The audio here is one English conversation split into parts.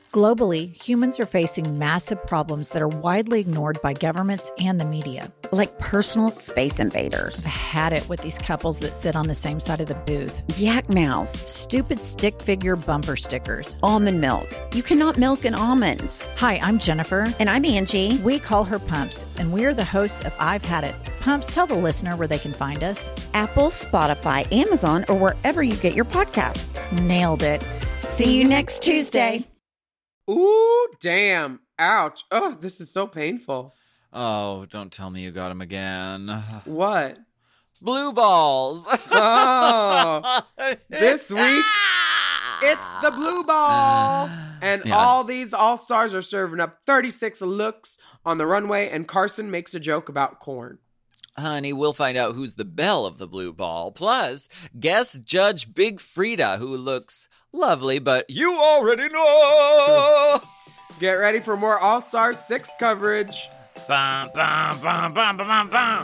Globally, humans are facing massive problems that are widely ignored by governments and the media. Like personal space invaders. I've had it with these couples that sit on the same side of the booth. Yak mouths. Stupid stick figure bumper stickers. Almond milk. You cannot milk an almond. Hi, I'm Jennifer. And I'm Angie. We call her Pumps, and we're the hosts of I've Had It. Pumps, tell the listener where they can find us. Apple, Spotify, Amazon, or wherever you get your podcasts. Nailed it. See you next Tuesday. Ooh, damn. Ouch. Oh, this is so painful. Oh, don't tell me you got him again. What? Blue balls. Oh, this week, it's the blue ball. And Yes. all these all-stars are serving up 36 looks on the runway, and Carson makes a joke about corn. Honey, we'll find out who's the belle of the blue ball. Plus, guest judge Big Frida, who looks lovely, but you already know. Get ready for more All-Star 6 coverage. Bum, bum, bum, bum, bum, bum.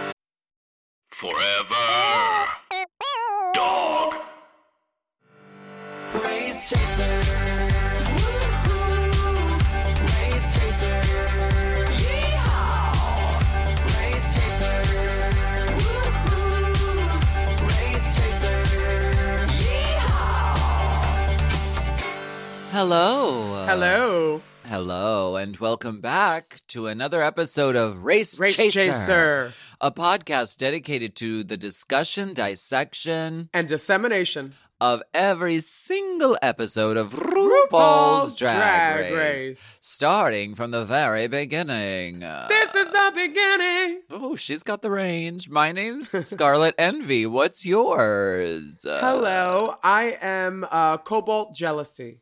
Forever. Dog. Race Chaser. Woo-hoo. Race Chaser. Yeehaw. Race Chaser. Woo-hoo. Race Chaser. Yeehaw. Hello. Hello. Hello, and welcome back to another episode of Race Chaser. A podcast dedicated to the discussion, dissection, And dissemination. of every single episode of RuPaul's Drag Race, starting from the very beginning. This is the beginning. Oh, she's got the range. My name's Scarlet Envy. What's yours? Hello. I am Cobalt Jealousy.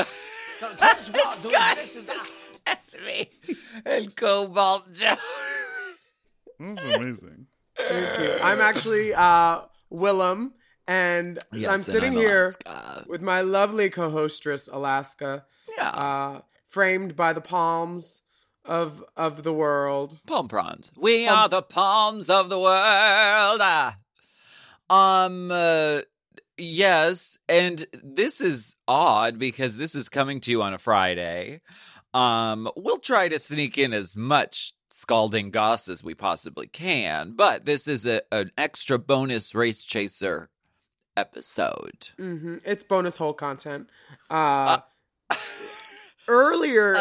Envy and Cobalt Joe. That's amazing. Thank you. I'm actually Willem, and I'm sitting here Alaska. with my lovely co-hostess, Alaska, Yeah. framed by the palms of the world. Palm prawns. We are the palms of the world. Yes, and this is odd because this is coming to you on a Friday. We'll try to sneak in as much scalding goss as we possibly can, but this is an extra bonus Race Chaser episode. Mm-hmm. It's bonus hole content. Earlier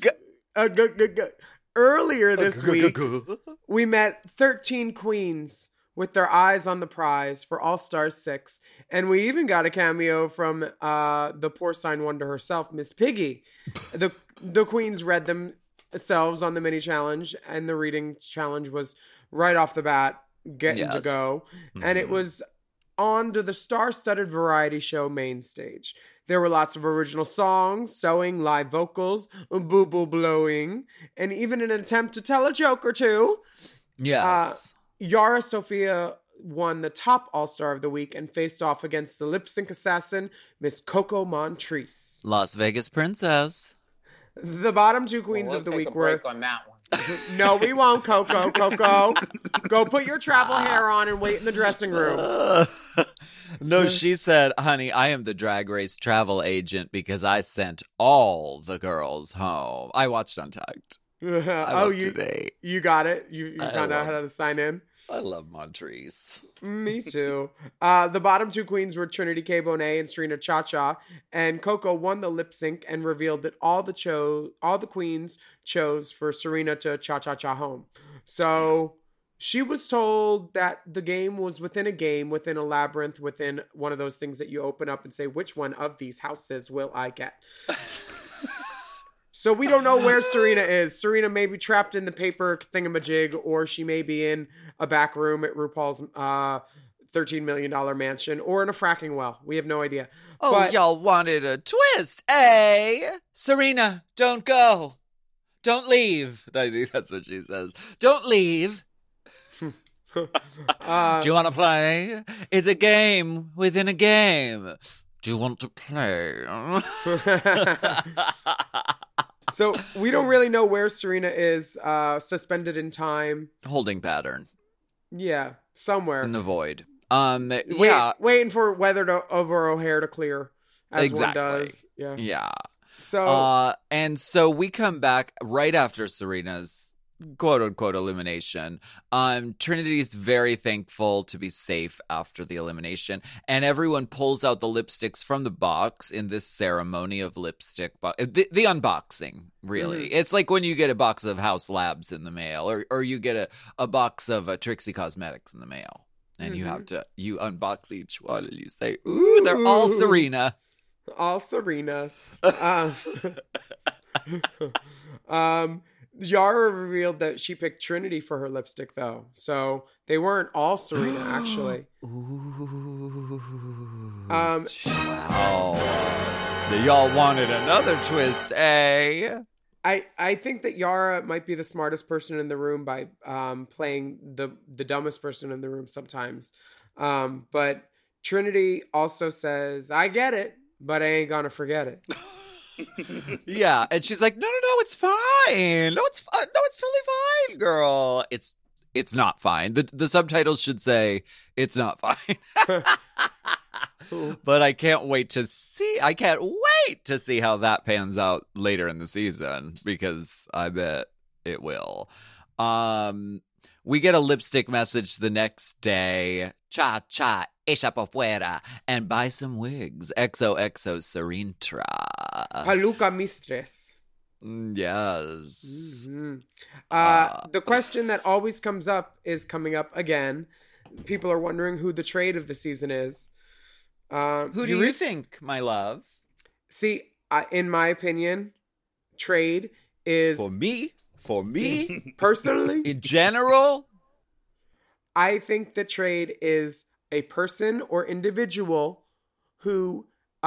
this week, we met 13 queens with their eyes on the prize for All-Star 6. And we even got a cameo from the porcine wonder herself, Miss Piggy. The queens read themselves on the mini challenge, and the reading challenge was right off the bat getting to go. Mm-hmm. And it was on to the star-studded variety show main stage. There were lots of original songs, sewing, live vocals, boo-boo blowing, and even an attempt to tell a joke or two. Yes. Yara Sofia won the top All-Star of the week and faced off against the lip-sync assassin, Miss Coco Montrese. Las Vegas Princess. The bottom two queens of the week were... Break on that one. No, we won't, Coco. Go put your travel hair on and wait in the dressing room. No, she said, honey, I am the Drag Race travel agent because I sent all the girls home. I watched Untucked. Today. You got it? You found out how to sign in? I love Montrese. Me too. The bottom two queens were Trinity K. Bonet and Serena Cha-Cha, and Coco won the lip sync and revealed that all the queens chose for Serena to Cha-Cha-Cha home. So she was told that the game was within a game, within a labyrinth, within one of those things that you open up and say, which one of these houses will I get? So we don't know where Serena is. Serena may be trapped in the paper thingamajig, or she may be in a back room at RuPaul's $13 million mansion, or in a fracking well. We have no idea. Oh, but y'all wanted a twist, eh? Serena, don't go. Don't leave. I think that's what she says. Don't leave. Do you want to play? It's a game within a game. Do you want to play? So we don't really know where Serena is, suspended in time. Holding pattern. Yeah, somewhere. In the void. Waiting for weather over O'Hare to clear, as exactly. one does. Yeah. So and so we come back right after Serena's quote unquote elimination. Trinity's very thankful to be safe after the elimination, and everyone pulls out the lipsticks from the box in this ceremony of lipstick the unboxing, really. It's like when you get a box of House Labs in the mail, or you get a box of Trixie Cosmetics in the mail, and you unbox each one and you say, ooh, they're all Serena. All Serena. Yara revealed that she picked Trinity for her lipstick, though. So they weren't all Serena, actually. Ooh. Wow. Y'all wanted another twist, eh? I think that Yara might be the smartest person in the room by playing the dumbest person in the room sometimes. But Trinity also says, I get it, but I ain't gonna forget it. Yeah, and she's like, no, it's fine. No, it's totally fine, girl. It's not fine. The subtitles should say it's not fine. But I can't wait to see how that pans out later in the season, because I bet it will. We get a lipstick message the next day. Cha cha, echa por fuera, and buy some wigs. XOXO Serentra. Paluca Mistress. Yes. Mm-hmm. The question that always comes up is coming up again. People are wondering who the trade of the season is. Who do you think, my love? See, in my opinion, trade is... For me, personally, in general, I think the trade is a person or individual who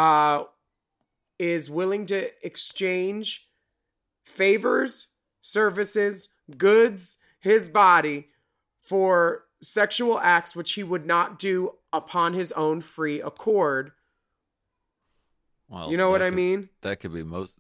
is willing to exchange favors, services, goods, his body for sexual acts which he would not do upon his own free accord. Well, you know what I mean? That could be most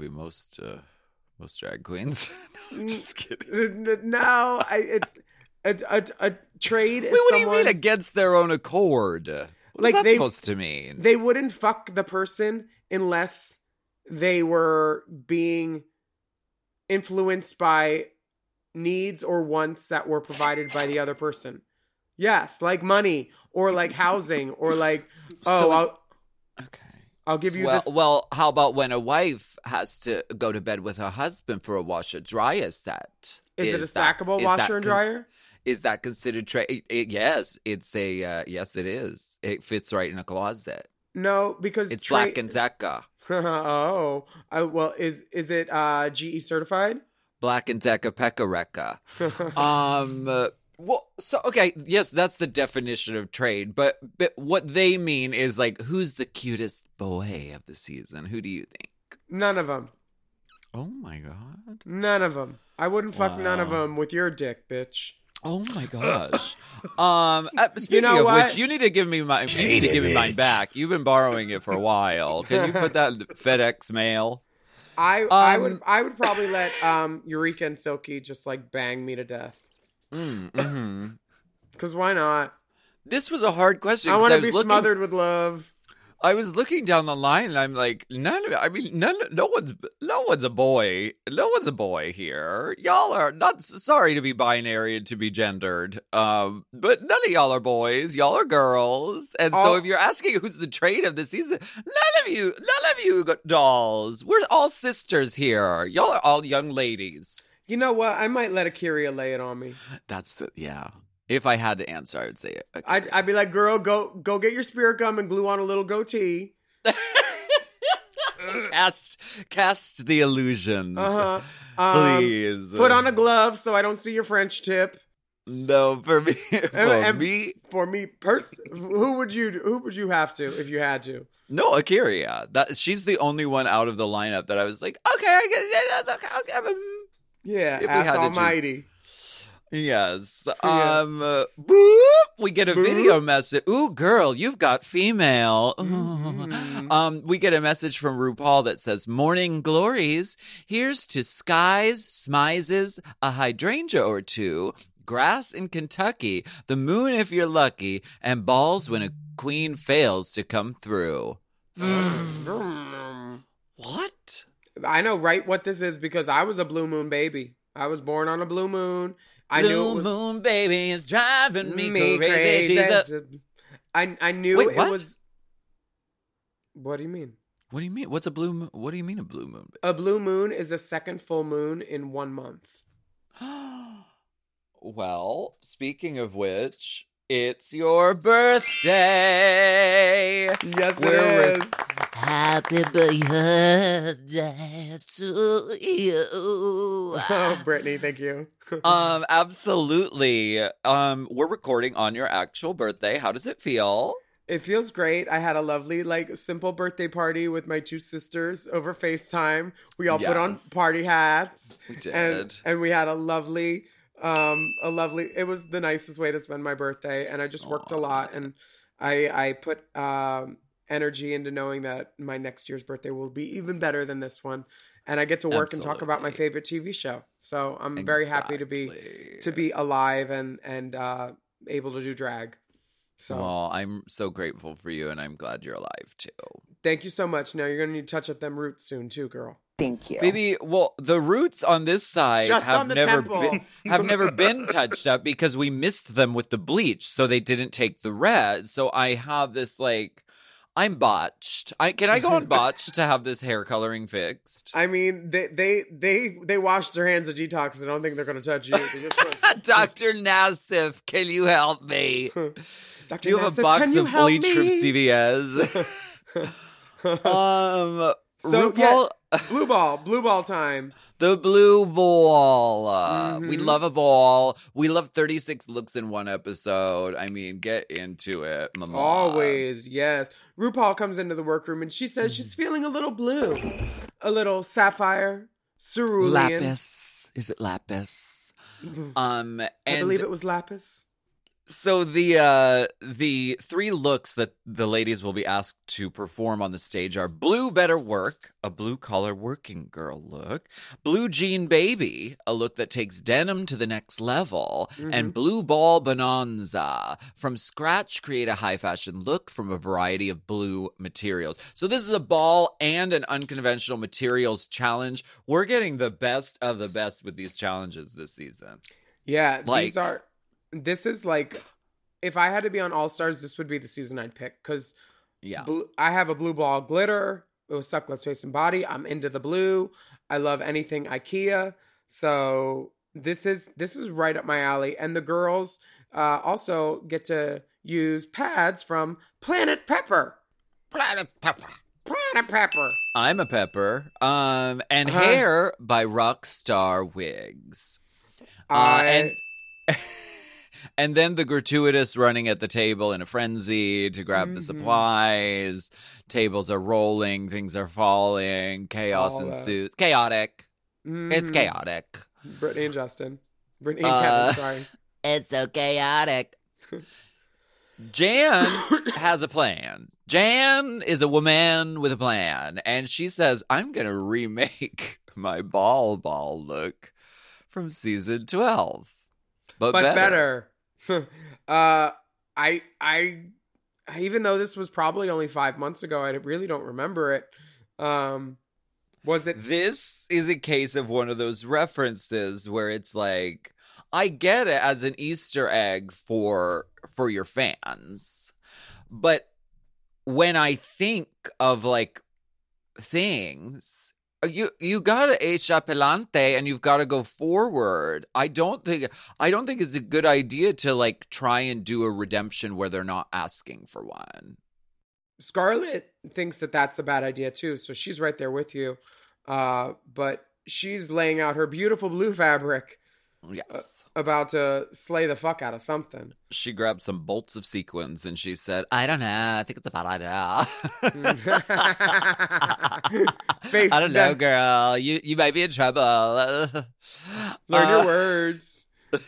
drag queens. No, I'm just kidding. No, it's a trade. Wait, what do you mean against their own accord? What's that supposed to mean? They wouldn't fuck the person unless they were being influenced by needs or wants that were provided by the other person. Yes, like money or like housing or like, okay. I'll give you this. Well, how about when a wife has to go to bed with her husband for a washer dryer set? Is it a stackable washer and dryer? Is that considered trade? Yes, it's a yes. It is. It fits right in a closet. No, because it's Black and Decker. Oh, well, is it GE certified? Black and Decker Pekka Well, so okay, yes, that's the definition of trade, but what they mean is like, who's the cutest boy of the season? Who do you think? None of them. Oh my god, none of them. I wouldn't fuck none of them with your dick, bitch. Oh my gosh. Speaking of which, you need to give me mine back. You've been borrowing it for a while. Can you put that in the FedEx mail? I would probably let Eureka and Silky just like bang me to death. Because why not? This was a hard question. I want to be smothered with love. I was looking down the line and I'm like, no one's a boy. No one's a boy here. Y'all are not sorry to be binary and to be gendered. But none of y'all are boys. Y'all are girls. And so if you're asking who's the trade of the season, none of you got dolls. We're all sisters here. Y'all are all young ladies. You know what? I might let Akira lay it on me. Yeah. If I had to answer, I would say it. Okay. I'd be like, girl, go get your spirit gum and glue on a little goatee. Cast the illusions. Please. Put on a glove so I don't see your French tip. No, for me. Who would you have to if you had to? No, Akira. She's the only one out of the lineup that I was like, okay, I guess that's okay. Yeah, ass almighty. Yes. Boop. We get a video message. Ooh, girl, you've got female. We get a message from RuPaul that says, "Morning glories. Here's to skies, smizes, a hydrangea or two, grass in Kentucky, the moon if you're lucky, and balls when a queen fails to come through." What? I know right what this is because I was a blue moon baby. I was born on a blue moon. I knew Blue it was moon baby is driving me crazy. I knew Wait, it what? was. What do you mean? What do you mean? What's a blue moon? What do you mean a blue moon? A blue moon is a second full moon in 1 month. Well, speaking of which, it's your birthday. Yes, We're it is. Happy birthday to you. Oh, Brittany, thank you. Absolutely. We're recording on your actual birthday. How does it feel? It feels great. I had a lovely, simple birthday party with my 2 sisters over FaceTime. We all put on Yes. party hats. We did. And we had a lovely, it was the nicest way to spend my birthday. And I just worked a lot. And I put energy into knowing that my next year's birthday will be even better than this one. And I get to work and talk about my favorite TV show. So I'm very happy to be alive and able to do drag. So Well, I'm so grateful for you, and I'm glad you're alive too. thank you so much. Now you're gonna need to touch up them roots soon too, girl. Thank you. Baby, well, the roots on this side Just have on the never temple. never been touched up because we missed them with the bleach, so they didn't take the red. So I have this I'm botched. Can I go on botched to have this hair coloring fixed? I mean, they washed their hands of detox. I don't think they're gonna touch you. They just Dr. Nassif, can you help me? Dr. Do you have Nassif, a box can you of help bleach from me? CVS? So RuPaul, blue ball time. the blue ball. We Mhm. love a ball. We love 36 looks in one episode. I mean, get into it, mama. Always, yes. RuPaul comes into the workroom and she says she's feeling a little blue, a little sapphire, cerulean. Lapis. Is it lapis? I And believe it was lapis. so the 3 looks that the ladies will be asked to perform on the stage are blue better work, a blue collar working girl look, blue jean baby, a look that takes denim to the next level, and blue ball bonanza. From scratch, create a high fashion look from a variety of blue materials. So this is a ball and an unconventional materials challenge. We're getting the best of the best with these challenges this season. Yeah, Like- this is if I had to be on All Stars, this would be the season I'd pick because Yeah. I have a blue ball glitter. It was Suckless Face and Body. I'm into the blue. I love anything IKEA. So this is right up my alley. And the girls also get to use pads from Planet Pepper. Planet Pepper. Planet Pepper. I'm a pepper. And hair by Rockstar Wigs. And then the gratuitous running at the table in a frenzy to grab the supplies. Tables are rolling, things are falling, chaos All that. ensues. Chaotic. It's chaotic. Brittany and Justin. Brittany and Kevin, sorry. It's so chaotic. Jan has a plan. Jan is a woman with a plan, and she says, I'm going to remake my ball look from season 12. But better. I even though this was probably only 5 months ago, I really don't remember it. Was it? This is a case of one of those references where it's like, I get it as an Easter egg for your fans, but when I think of things, you gotta echa pelante and you've got to go forward. I don't think it's a good idea to try and do a redemption where they're not asking for one. Scarlett thinks that that's a bad idea too, so she's right there with you. But she's laying out her beautiful blue fabric, Yes. about to slay the fuck out of something. She grabbed some bolts of sequins and she said, I don't know. I think it's a bad idea. Face I don't know, that- girl. You might be in trouble. Learn your words.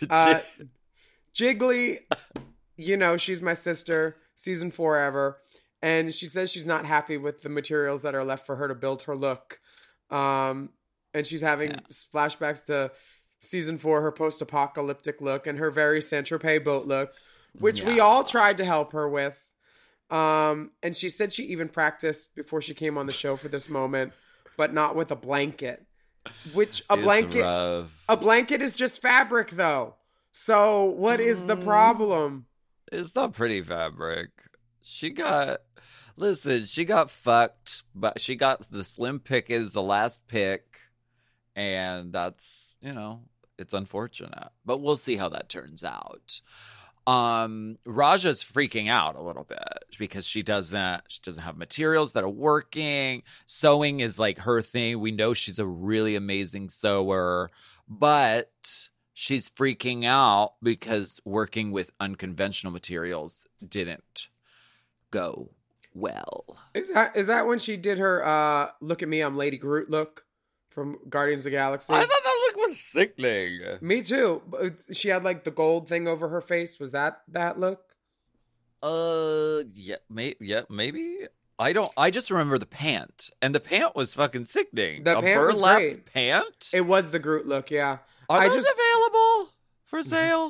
Jiggly, she's my sister, season 4 ever. And she says she's not happy with the materials that are left for her to build her look. And she's having flashbacks to season 4, her post-apocalyptic look and her very Saint-Tropez boat look, which we all tried to help her with. And she said she even practiced before she came on the show for this moment. but not with a blanket. Which It's rough. a blanket is just fabric though. So what is the problem? It's not pretty fabric. She got fucked, but she got the slim pick is the last pick, and that's, it's unfortunate. But we'll see how that turns out. Raja's freaking out a little bit because she doesn't have materials that are working. Sewing is like her thing. We know she's a really amazing sewer, but she's freaking out because working with unconventional materials didn't go well. Is that when she did her look at me, I'm Lady Groot look from Guardians of the Galaxy? I thought that look was sickening. Me too. She had like the gold thing over her face. Was that look? Yeah, maybe. I just remember the pant, and the pant was fucking sickening. The pant was burlap great. Pant. It was the Groot look, yeah. Are those available for sale?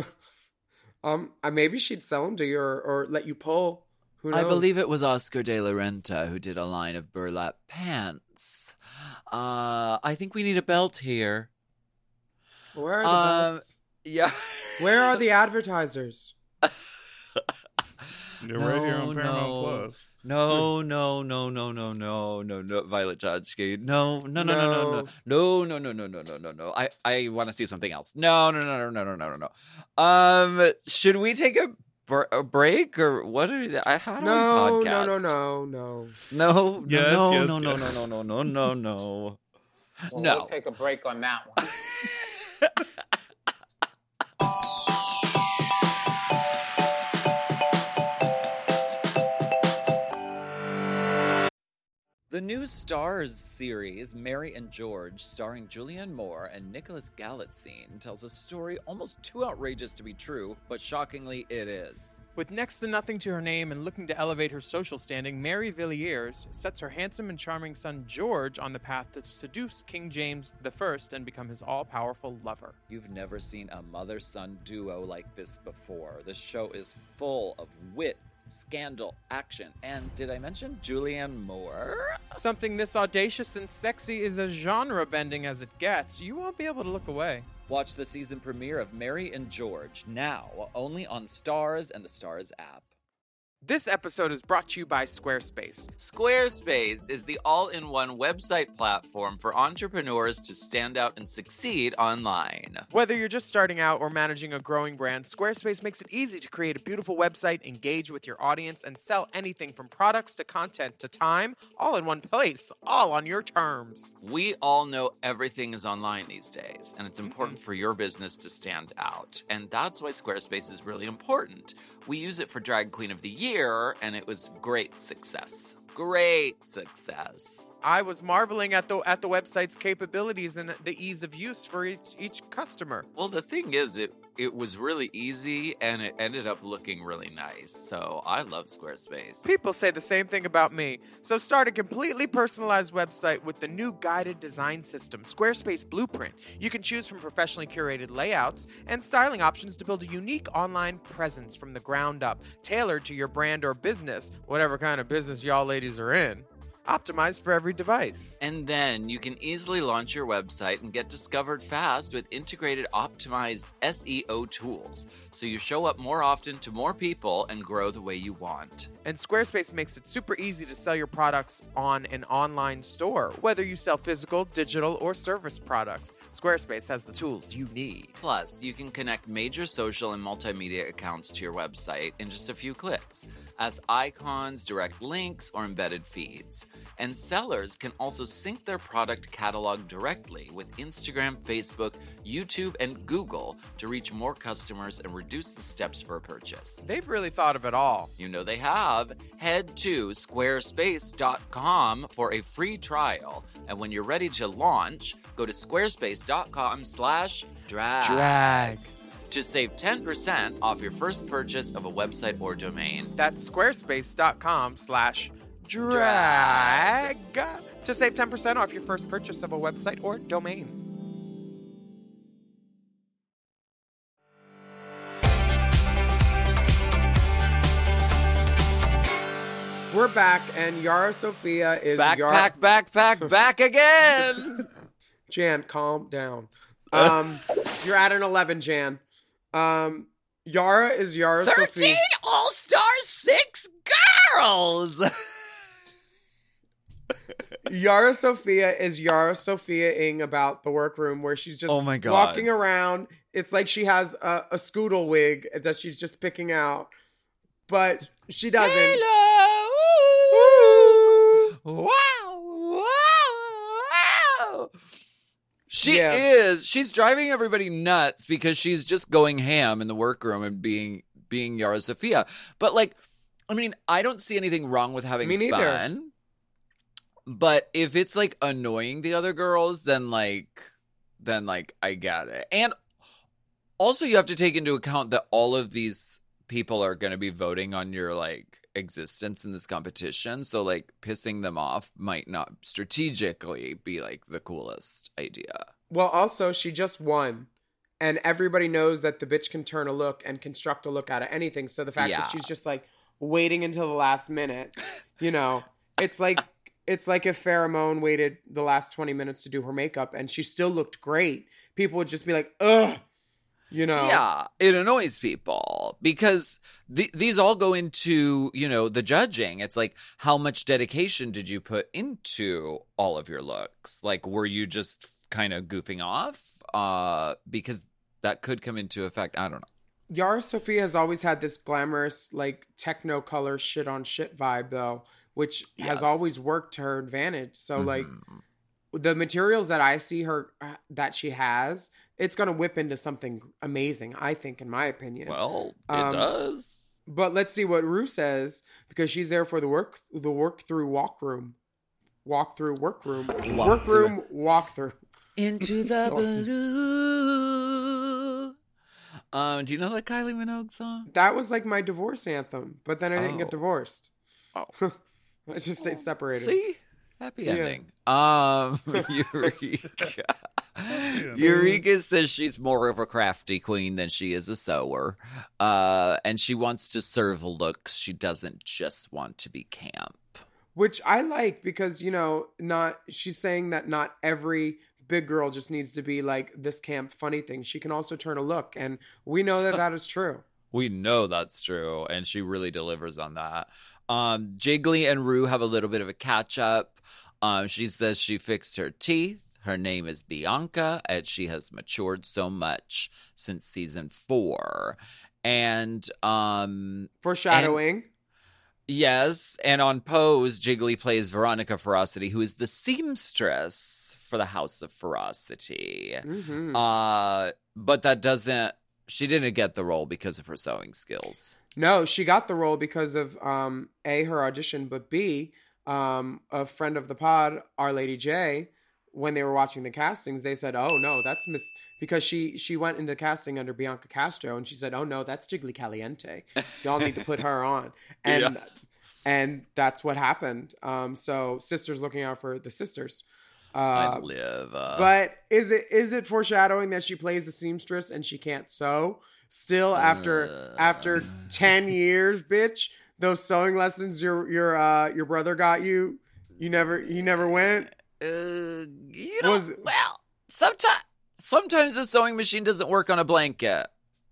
Maybe she'd sell them to you or let you pull. Who knows? I believe it was Oscar de la Renta who did a line of burlap pants. I think we need a belt here. Where are the belts? Yeah. Where are the advertisers? You're right here on Paramount Plus. No, Violet Chachki. No. I want to see something else. No. Should we take a break or what? How do we podcast? No. Yes. No. Well, No. We'll take a break on that one. The new Stars series, Mary and George, starring Julianne Moore and Nicholas Galitzine, tells a story almost too outrageous to be true, but shockingly it is. With next to nothing to her name and looking to elevate her social standing, Mary Villiers sets her handsome and charming son George on the path to seduce King James I and become his all-powerful lover. You've never seen a mother-son duo like this before. The show is full of wit, scandal, action, and did I mention Julianne Moore? Something this audacious and sexy is as genre-bending as it gets. You won't be able to look away. Watch the season premiere of Mary and George now, only on Stars and the Stars app. This episode is brought to you by Squarespace. Squarespace is the all-in-one website platform for entrepreneurs to stand out and succeed online. Whether you're just starting out or managing a growing brand, Squarespace makes it easy to create a beautiful website, engage with your audience, and sell anything from products to content to time, all in one place, all on your terms. We all know everything is online these days, and it's important for your business to stand out. And that's why Squarespace is really important. We use it for Drag Queen of the Year, and it was great success. Great success. I was marveling at the website's capabilities and the ease of use for each customer. Well, the thing is, it was really easy, and it ended up looking really nice. So I love Squarespace. People say the same thing about me. So start a completely personalized website with the new guided design system, Squarespace Blueprint. You can choose from professionally curated layouts and styling options to build a unique online presence from the ground up, tailored to your brand or business, whatever kind of business y'all ladies are in. Optimized for every device. And then you can easily launch your website and get discovered fast with integrated optimized SEO tools, so you show up more often to more people and grow the way you want. And Squarespace makes it super easy to sell your products on an online store, whether you sell physical, digital, or service products. Squarespace has the tools you need. Plus, you can connect major social and multimedia accounts to your website in just a few clicks, as icons, direct links, or embedded feeds. And sellers can also sync their product catalog directly with Instagram, Facebook, YouTube, and Google to reach more customers and reduce the steps for a purchase. They've really thought of it all. You know they have. Head to squarespace.com for a free trial. And when you're ready to launch, go to squarespace.com/drag. To save 10% off your first purchase of a website or domain. That's squarespace.com/drag to save 10% off your first purchase of a website or domain. we're back, and Yara Sofia is back again. Jan, calm down. You're at an 11, Jan. Yara is Yara 13 Sofia. All-Star 6 girls. Yara Sofia is Yara Sofia-ing about the workroom, where she's just Oh my God. walking around. It's like she has a Scoodle wig that she's just picking out, but she doesn't. Hello. Wow. Wow. She's driving everybody nuts because she's just going ham in the workroom and being Yara Sofia. But like, I mean, I don't see anything wrong with having Me neither. fun. But if it's like annoying the other girls, then I get it. And also you have to take into account that all of these people are going to be voting on your like existence in this competition. So like pissing them off might not strategically be like the coolest idea. Well, also, she just won. And everybody knows that the bitch can turn a look and construct a look out of anything. So the fact that she's just like waiting until the last minute, you know, it's like if Pheromone waited the last 20 minutes to do her makeup and she still looked great, people would just be like, ugh, you know. Yeah, it annoys people because these all go into, you know, the judging. It's like, how much dedication did you put into all of your looks? Like, were you just kind of goofing off? Because that could come into effect. I don't know. Yara Sofia has always had this glamorous, like, techno-color shit on shit vibe, though, which has always worked to her advantage. So, like, the materials that I see her, that she has, it's going to whip into something amazing, I think, in my opinion. Well, it does. But let's see what Rue says, because she's there for the workroom walkthrough. Into the blue. Do you know that Kylie Minogue song? That was like my divorce anthem, but then I didn't get divorced. Oh. I just stayed separated. See? Happy ending. Eureka. Eureka says she's more of a crafty queen than she is a sewer. And she wants to serve looks. She doesn't just want to be camp. Which I like because, you know, she's saying that not every big girl just needs to be like this camp funny thing. She can also turn a look. And we know that is true. We know that's true, and she really delivers on that. Jiggly and Rue have a little bit of a catch-up. She says she fixed her teeth. Her name is Bianca, and she has matured so much since season 4. And foreshadowing. Yes, and on Pose, Jiggly plays Veronica Ferocity, who is the seamstress for the House of Ferocity. Mm-hmm. But she didn't get the role because of her sewing skills. No, she got the role because of A, her audition, but B, a friend of the pod, Our Lady J, when they were watching the castings, they said, "Oh no, that's because she went into casting under Bianca Castro, and she said, "Oh no, that's Jiggly Caliente. Y'all need to put her on." And that's what happened. So sisters looking out for the sisters. I live. But is it foreshadowing that she plays a seamstress and she can't sew? Still after 10 years, bitch, those sewing lessons your brother got you, he never went. Sometimes the sewing machine doesn't work on a blanket.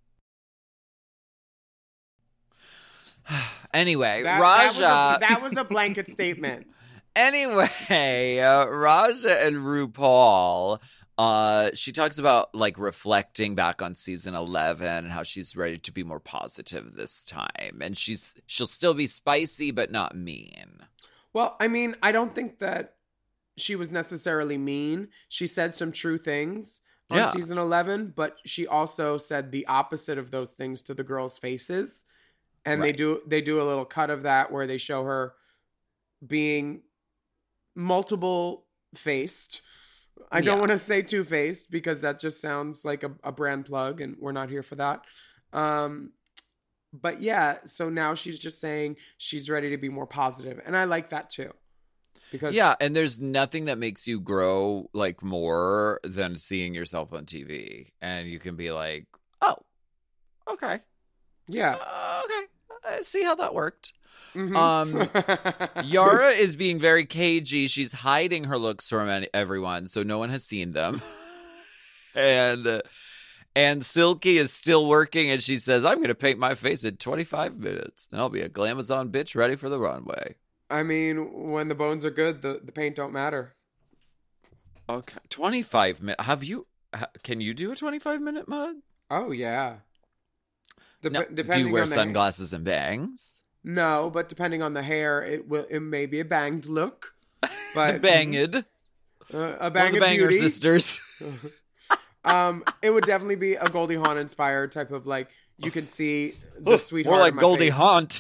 Anyway, Raja. That was a blanket statement. Anyway, Raja and RuPaul, she talks about like reflecting back on season 11 and how she's ready to be more positive this time. And she'll still be spicy, but not mean. Well, I mean, I don't think that she was necessarily mean. She said some true things on season 11, but she also said the opposite of those things to the girls' faces. And they do a little cut of that where they show her being multiple faced. I don't want to say two-faced because that just sounds like a brand plug and we're not here for that. But yeah, so now she's just saying she's ready to be more positive. And I like that too. Because and there's nothing that makes you grow like more than seeing yourself on TV. And you can be like, oh, okay. Yeah. Okay. I see how that worked. Mhm. Yara is being very cagey. She's hiding her looks from everyone, so no one has seen them. And Silky is still working, and she says, I'm going to paint my face in 25 minutes, and I'll be a glamazon bitch ready for the runway. I mean, when the bones are good, the paint don't matter. Okay, 25 minutes. Can you do a 25-minute mug? Oh, yeah. No, do you wear sunglasses and bangs? No, but depending on the hair, it may be a banged look. But Banged. a One of banged the Banger beauty. sisters. It would definitely be a Goldie Hawn inspired type of like, you can see the sweetheart. More like in my Goldie face.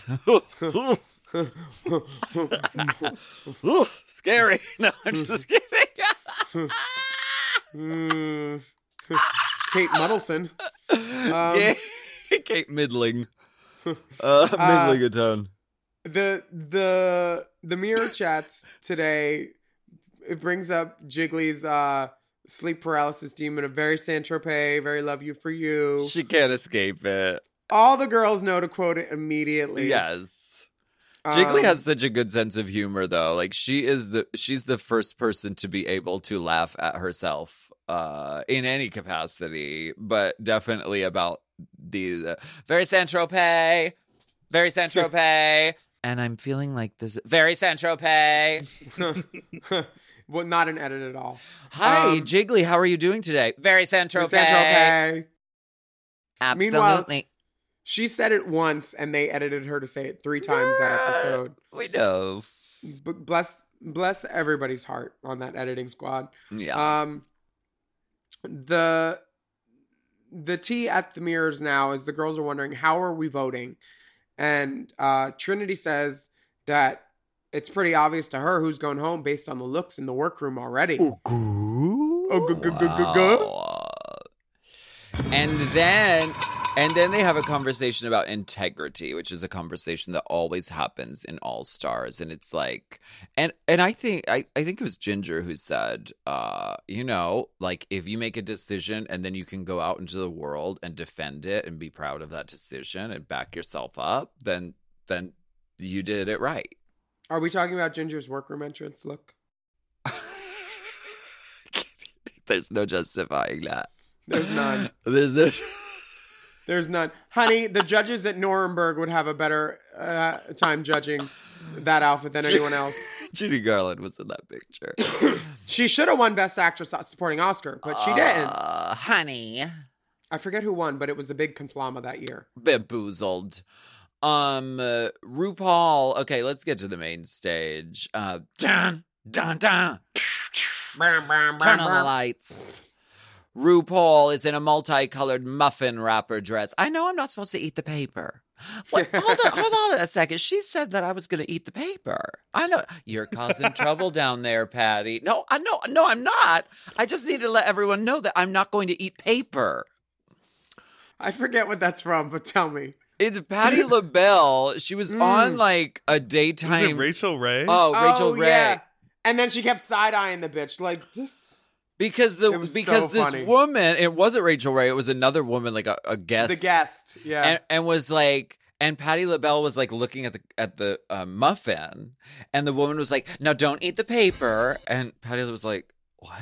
Hawn. Ooh, scary. No, I'm just kidding. Kate Muddleson. Kate Middling. Middling a ton. The mirror chats today, it brings up Jiggly's sleep paralysis demon of very Saint-Tropez, very love you for you. She can't escape it. All the girls know to quote it immediately. Yes. Jiggly has such a good sense of humor, though. Like she's the first person to be able to laugh at herself in any capacity, but definitely about the very Saint-Tropez, very Saint-Tropez, and I'm feeling like this very Saint-Tropez. Well, not an edit at all. Hi, Jiggly. How are you doing today? Very Saint-Tropez. Saint-Tropez. Absolutely. Meanwhile, she said it once, and they edited her to say it 3 times that episode. We know. But bless everybody's heart on that editing squad. Yeah. The tea at the mirrors now is the girls are wondering, how are we voting? And Trinity says that it's pretty obvious to her who's going home based on the looks in the workroom already. Wow. And then they have a conversation about integrity, which is a conversation that always happens in All Stars. And it's like, and I think it was Ginger who said, like if you make a decision and then you can go out into the world and defend it and be proud of that decision and back yourself up, then you did it right. Are we talking about Ginger's workroom entrance look? There's no justifying that. There's none. There's none. Honey, the judges at Nuremberg would have a better time judging that outfit than anyone else. Judy Garland was in that picture. She should have won Best Actress Supporting Oscar, but she didn't. Honey. I forget who won, but it was a big conflama that year. Bamboozled. RuPaul. Okay, let's get to the main stage. Dun, dun, dun. Turn on the lights. RuPaul is in a multicolored muffin wrapper dress. I know I'm not supposed to eat the paper. Wait, hold on a second. She said that I was going to eat the paper. I know you're causing trouble down there, Patty. No, I'm not. I just need to let everyone know that I'm not going to eat paper. I forget what that's from, but tell me. It's Patti LaBelle. She was on like a daytime. Was it Rachel Ray? Oh, Rachel Ray. Yeah. And then she kept side-eyeing the bitch like this. Because this woman, it wasn't Rachel Ray, it was another woman, like a guest. The guest, yeah. And was like, and Patti LaBelle was like looking at the muffin, and the woman was like, "No, don't eat the paper." And Patti was like, "What?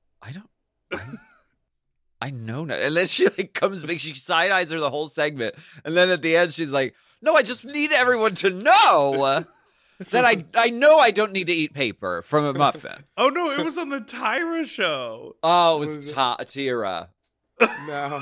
I know not." And then she like comes back, she side eyes her the whole segment, and then at the end she's like, "No, I just need everyone to know." That I know I don't need to eat paper from a muffin. Oh, no, it was on the Tyra show. Oh, it was Tira. No.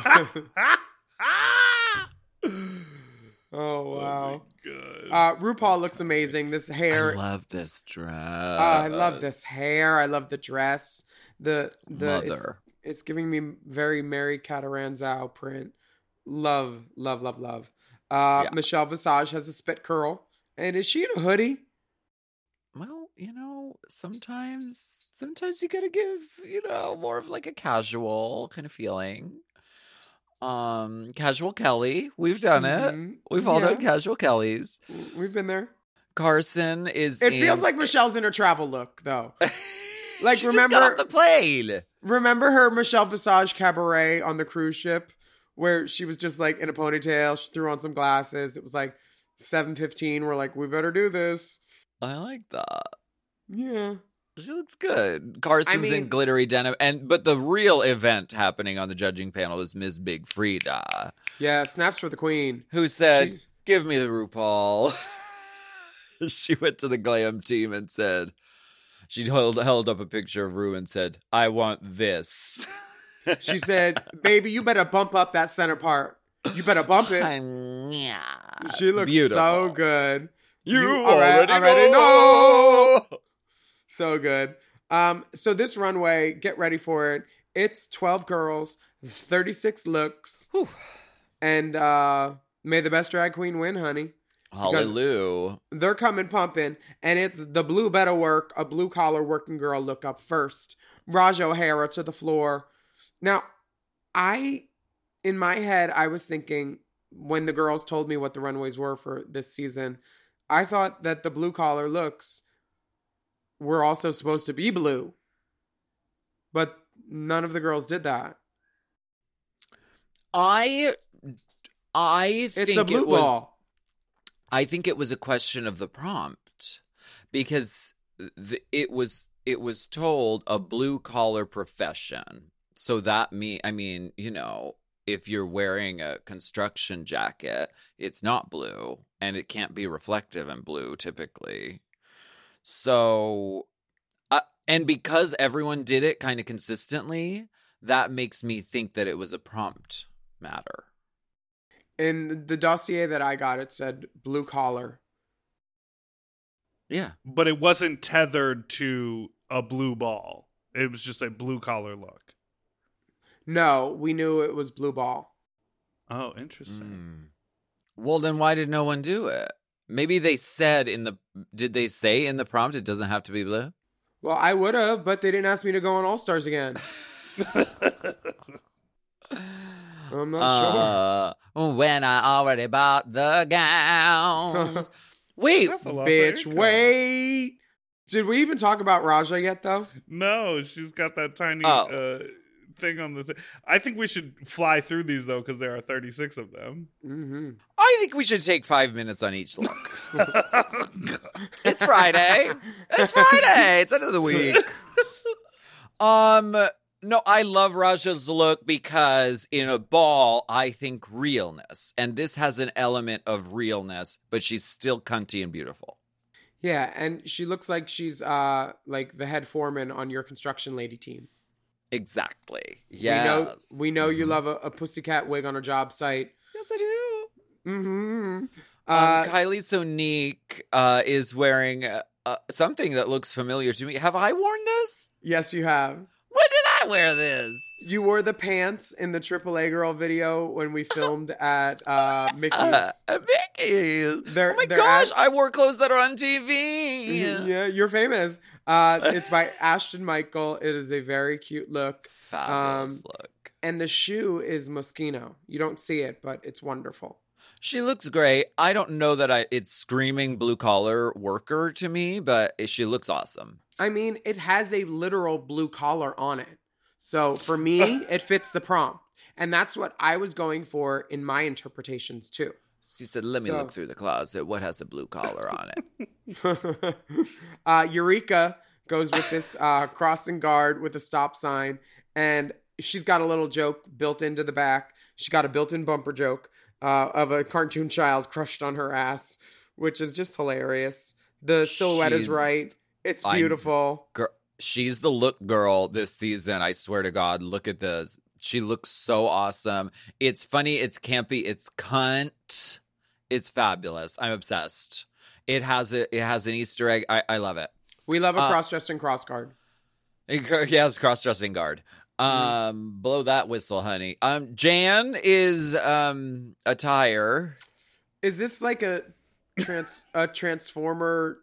Oh, wow. Oh, RuPaul looks amazing. This hair. I love this dress. I love this hair. I love the dress. The Mother. It's giving me very Mary Cataranzau print. Love. Yeah. Michelle Visage has a spit curl. And is she in a hoodie? Well, sometimes you gotta give, more of like a casual kind of feeling. Casual Kelly. We've done it. We've all done Casual Kellys. We've been there. Carson is It feels like Michelle's in her travel look, though. Like, she remember, just got off the plane. Remember her Michelle Visage cabaret on the cruise ship where she was just like in a ponytail. She threw on some glasses. It was like 7:15, we're like, we better do this. I like that. Yeah. She looks good. Carson's in mean- glittery denim, but the real event happening on the judging panel is Ms. Big Frida, Yeah, snaps for the queen. who said, She- "Give me the RuPaul." She went to the glam team and said, she held up a picture of Ru and said, "I want this." She said, baby, you better bump up that center part. You better bump it. Yeah. She looks Beautiful. so good. You already already know. know. So good. So this runway, get ready for it. It's 12 girls, 36 looks. Whew. And may the best drag queen win, honey. Hallelujah. They're coming pumping. And it's the blue better work, a blue collar working girl look up first. Raj O'Hara to the floor. Now, in my head, I was thinking when the girls told me what the runways were for this season, I thought that the blue collar looks were also supposed to be blue. But none of the girls did that. I think It's a blue it was, ball. I think it was a question of the prompt because it was told a blue collar profession. So that if you're wearing a construction jacket, it's not blue and it can't be reflective in blue typically. So, and because everyone did it kind of consistently, that makes me think that it was a prompt matter. In the dossier that I got, it said blue collar. Yeah. But it wasn't tethered to a blue ball. It was just a blue collar look. No, we knew it was blue ball. Oh, interesting. Well, then why did no one do it? Maybe they said did they say in the prompt it doesn't have to be blue? Well, I would have, but they didn't ask me to go on All Stars again. I'm not When I already bought the gowns. Wait, That's a loss of Bitch, income. wait. Did we even talk about Raja yet, though? No, she's got that tiny thing on the thing. I think we should fly through these, though, because there are 36 of them. Mm-hmm. I think we should take 5 minutes on each look. It's Friday. It's Friday. It's end of the week. No, I love Raja's look because in a ball, I think realness. And this has an element of realness, but she's still cunty and beautiful. Yeah, and she looks like she's like the head foreman on your construction lady team. Exactly. Yes. We know you love a pussycat wig on a job site. Yes, I do. Mm-hmm. Kylie Sonique is wearing something that looks familiar to me. Have I worn this? Yes, you have. When did I wear this? You wore the pants in the AAA Girl video when we filmed at Mickey's. Mickey's. They're- Oh my they're gosh, at- I wore clothes that are on TV. Yeah, you're famous. It's by Ashton Michael. It is a very cute look. Fabulous look. And the shoe is Moschino. You don't see it, but it's wonderful. She looks great. I don't know that it's screaming blue collar worker to me, but she looks awesome. I mean, it has a literal blue collar on it. So for me, it fits the prompt. And that's what I was going for in my interpretations too. She said, let me So- look through the closet. What has a blue collar on it? Eureka goes with this crossing guard with a stop sign. And she's got a little joke built into the back. She got a built-in bumper joke of a cartoon child crushed on her ass, which is just hilarious. The silhouette is She's- right. It's beautiful. She's the look girl this season. I swear to God, look at this. She looks so awesome. It's funny. It's campy. It's cunt. It's fabulous. I'm obsessed. It has an Easter egg. I love it. We love a cross-dressing cross guard. Yes, cross-dressing guard. Blow that whistle, honey. Jan is attire. Is this like a transformer?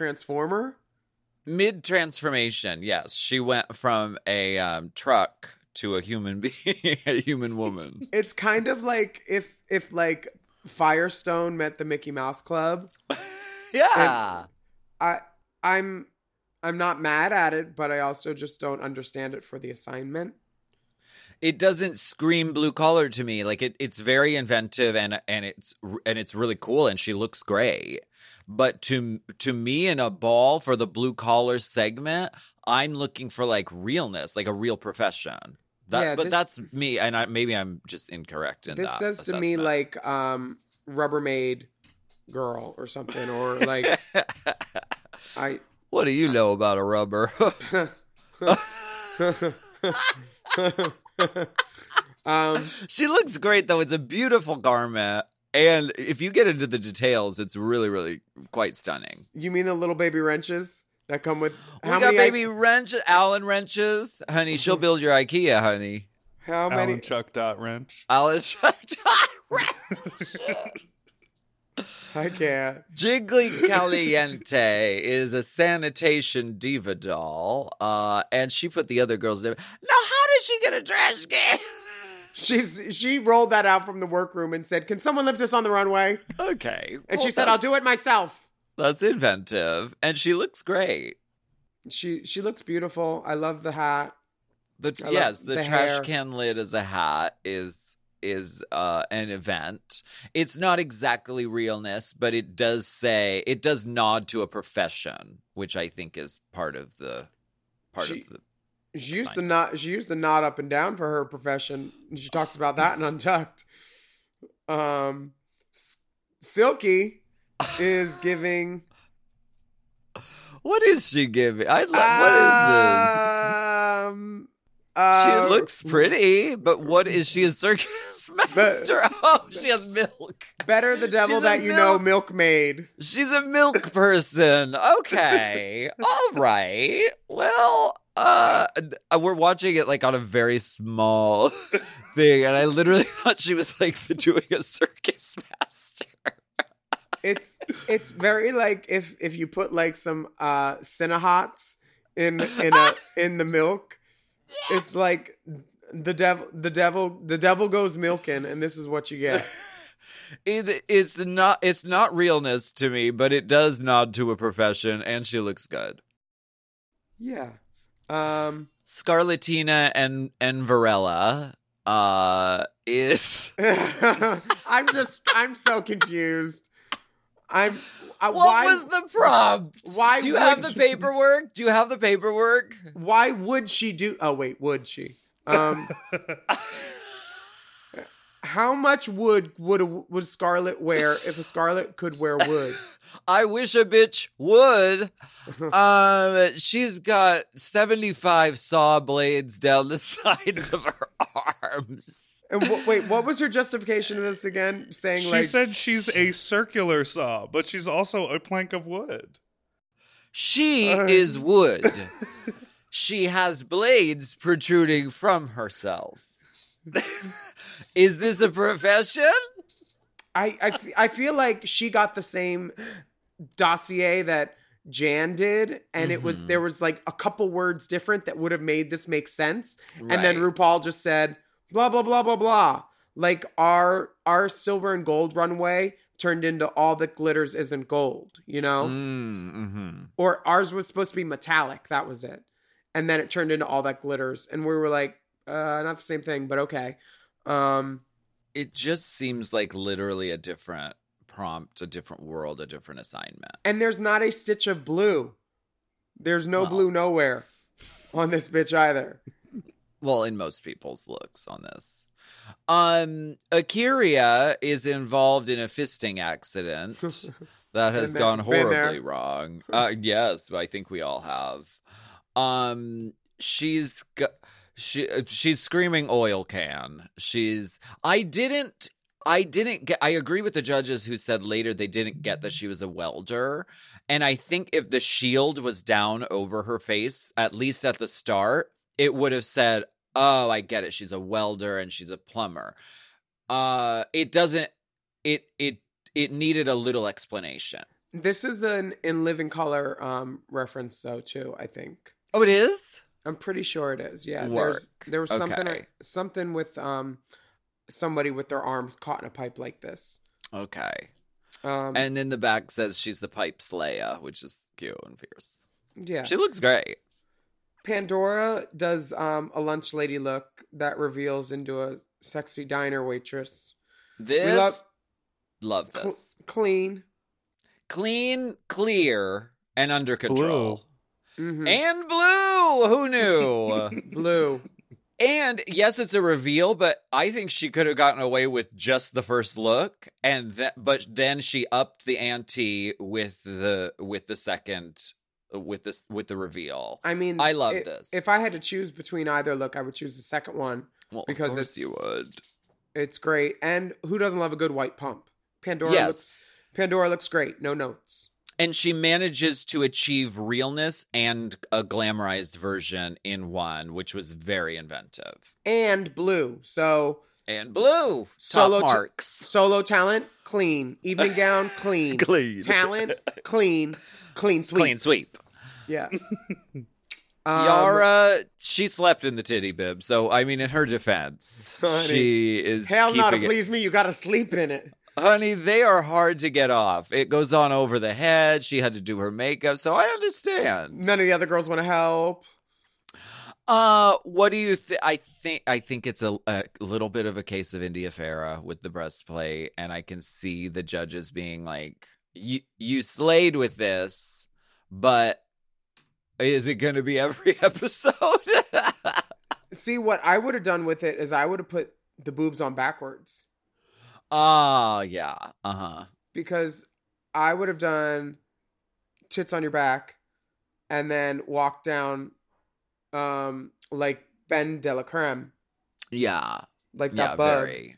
Mid-transformation, yes. She went from a truck to a human being, a human woman. It's kind of like if like Firestone met the Mickey Mouse Club. Yeah. I'm not mad at it, but I also just don't understand it for the assignment. it doesn't scream blue collar to me. Like it's very inventive and it's really cool and she looks great. But to me in a ball for the blue collar segment, I'm looking for like realness, like a real profession. That's me, and maybe I'm just incorrect in this that. This says to me like Rubbermaid girl or something, or like What do you know about a rubber? She looks great though. It's a beautiful garment. And if you get into the details, it's really, really quite stunning. You mean the little baby wrenches that come with? We got baby wrenches, Allen wrenches, honey. She'll build your IKEA, honey. How many? Alan Chuck dot wrench. Alan Chuck dot wrench. I can't. Jiggly Caliente is a sanitation diva doll, and she put the other girls there. Now, how did she get a trash can? She rolled that out from the workroom and said, "Can someone lift this on the runway?" Okay. And she said, "I'll do it myself." That's inventive. And she looks great. She looks beautiful. I love the hat. The trash hair. can lid as a hat is an event. It's not exactly realness, but it does nod to a profession, which I think is part of the She used to nod up and down for her profession. And she talks about that in Untucked. Silky is giving. What is she giving? What is this? She looks pretty, but what is she, a circus master? She has milk. Better the devil that you know, milkmaid. She's a milk person. Okay. All right. Well, we're watching it like on a very small thing, and I literally thought she was like doing a circus master. It's very like if you put like some Cinehots in the milk. It's like the devil goes milking, and this is what you get. It's not realness to me, but it does nod to a profession, and she looks good. Yeah. Scarlatina and Varela is. I'm so confused. What was the prompt? Why do you have the paperwork? Why would she do? Oh wait, would she? How much wood would Scarlet wear if a Scarlet could wear wood? I wish a bitch would. She's got 75 saw blades down the sides of her arms. And what was her justification of this again? Saying she said she's a circular saw, but she's also a plank of wood. She is wood. She has blades protruding from herself. Is this a profession? I feel like she got the same dossier that Jan did, and there was like a couple words different that would have made this make sense. Right. And then RuPaul just said blah blah blah blah blah. Like our silver and gold runway turned into all that glitters isn't gold, you know? Or ours was supposed to be metallic, that was it. And then it turned into all that glitters, and we were like, not the same thing, but okay. It just seems like literally a different prompt, a different world, a different assignment. And there's not a stitch of blue. There's no blue nowhere on this bitch either. Well, in most people's looks on this. Akira is involved in a fisting accident that has gone horribly wrong. Yes, I think we all have. She's screaming oil can. I agree with the judges who said later they didn't get that she was a welder. And I think if the shield was down over her face, at least at the start, it would have said, oh, I get it. She's a welder and she's a plumber. It needed a little explanation. This is an In Living Color reference though too, I think. Oh, it is? I'm pretty sure it is. Yeah. There was something with somebody with their arm caught in a pipe like this. Okay. And then the back says she's the pipe slayer, which is cute and fierce. Yeah. She looks great. Pandora does a lunch lady look that reveals into a sexy diner waitress. This, love this. Clean, clear, and under control. Mm-hmm. And blue! Who knew? Blue. And yes, it's a reveal, but I think she could have gotten away with just the first look, but then she upped the ante with the second, with the reveal. I mean, I love this. If I had to choose between either look, I would choose the second one. Well, because of course you would. It's great, and who doesn't love a good white pump? Pandora looks great. No notes. And she manages to achieve realness and a glamorized version in one, which was very inventive. And blue. Top marks. Solo talent, clean. Evening gown, clean. Clean. Talent, clean. Clean sweep. Clean sweep. Yeah. Yara, she slept in the titty bib, so I mean, in her defense, honey, she is. Hell no, to please me, you gotta sleep in it. Honey, they are hard to get off. It goes on over the head. She had to do her makeup, so I understand. None of the other girls want to help. What do you think? I think it's a little bit of a case of India Farah with the breastplate, and I can see the judges being like, "You slayed with this, but is it going to be every episode?" See, what I would have done with it is I would have put the boobs on backwards. Oh, yeah. Uh-huh. Because I would have done tits on your back and then walk down like Ben de la Creme. Yeah. Like that bug. Very.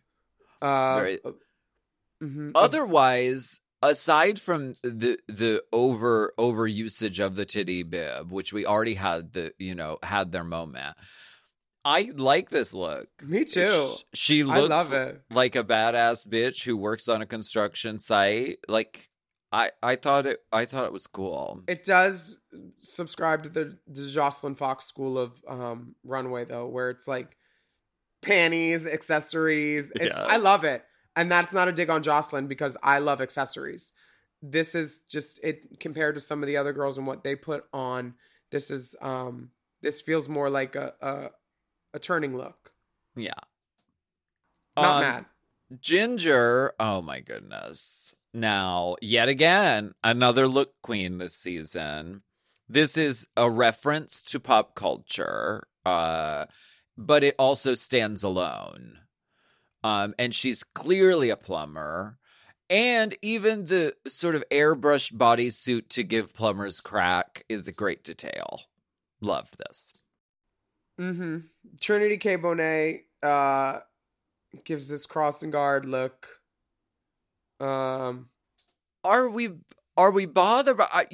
Otherwise, aside from the over usage of the titty bib, which we already had had their moment, I like this look. Me too. She looks I love it. Like a badass bitch who works on a construction site. Like I thought it was cool. It does subscribe to the Jocelyn Fox school of runway though, where it's like panties, accessories. I love it. And that's not a dig on Jocelyn because I love accessories. This is just it compared to some of the other girls and what they put on. This is this feels more like a turning look. Yeah. Not mad. Ginger, oh my goodness. Now, yet again, another look queen this season. This is a reference to pop culture, but it also stands alone. And she's clearly a plumber. And even the sort of airbrushed bodysuit to give plumbers crack is a great detail. Love this. Mm-hmm. Trinity K. Bonet gives this cross and guard look. Are we bothered by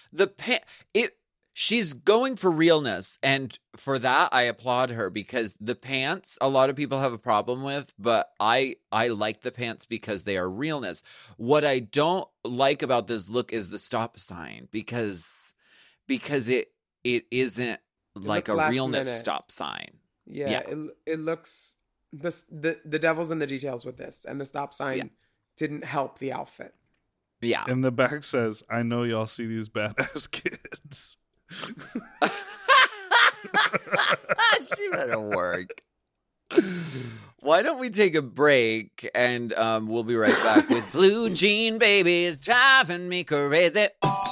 she's going for realness, and for that I applaud her because the pants a lot of people have a problem with, but I like the pants because they are realness. What I don't like about this look is the stop sign because it isn't like a realness stop sign. Yeah. It looks the devil's in the details with this, and the stop sign didn't help the outfit. Yeah. And the back says, "I know y'all see these badass kids." She better work. Why don't we take a break and we'll be right back with Blue Jean Babies driving me crazy.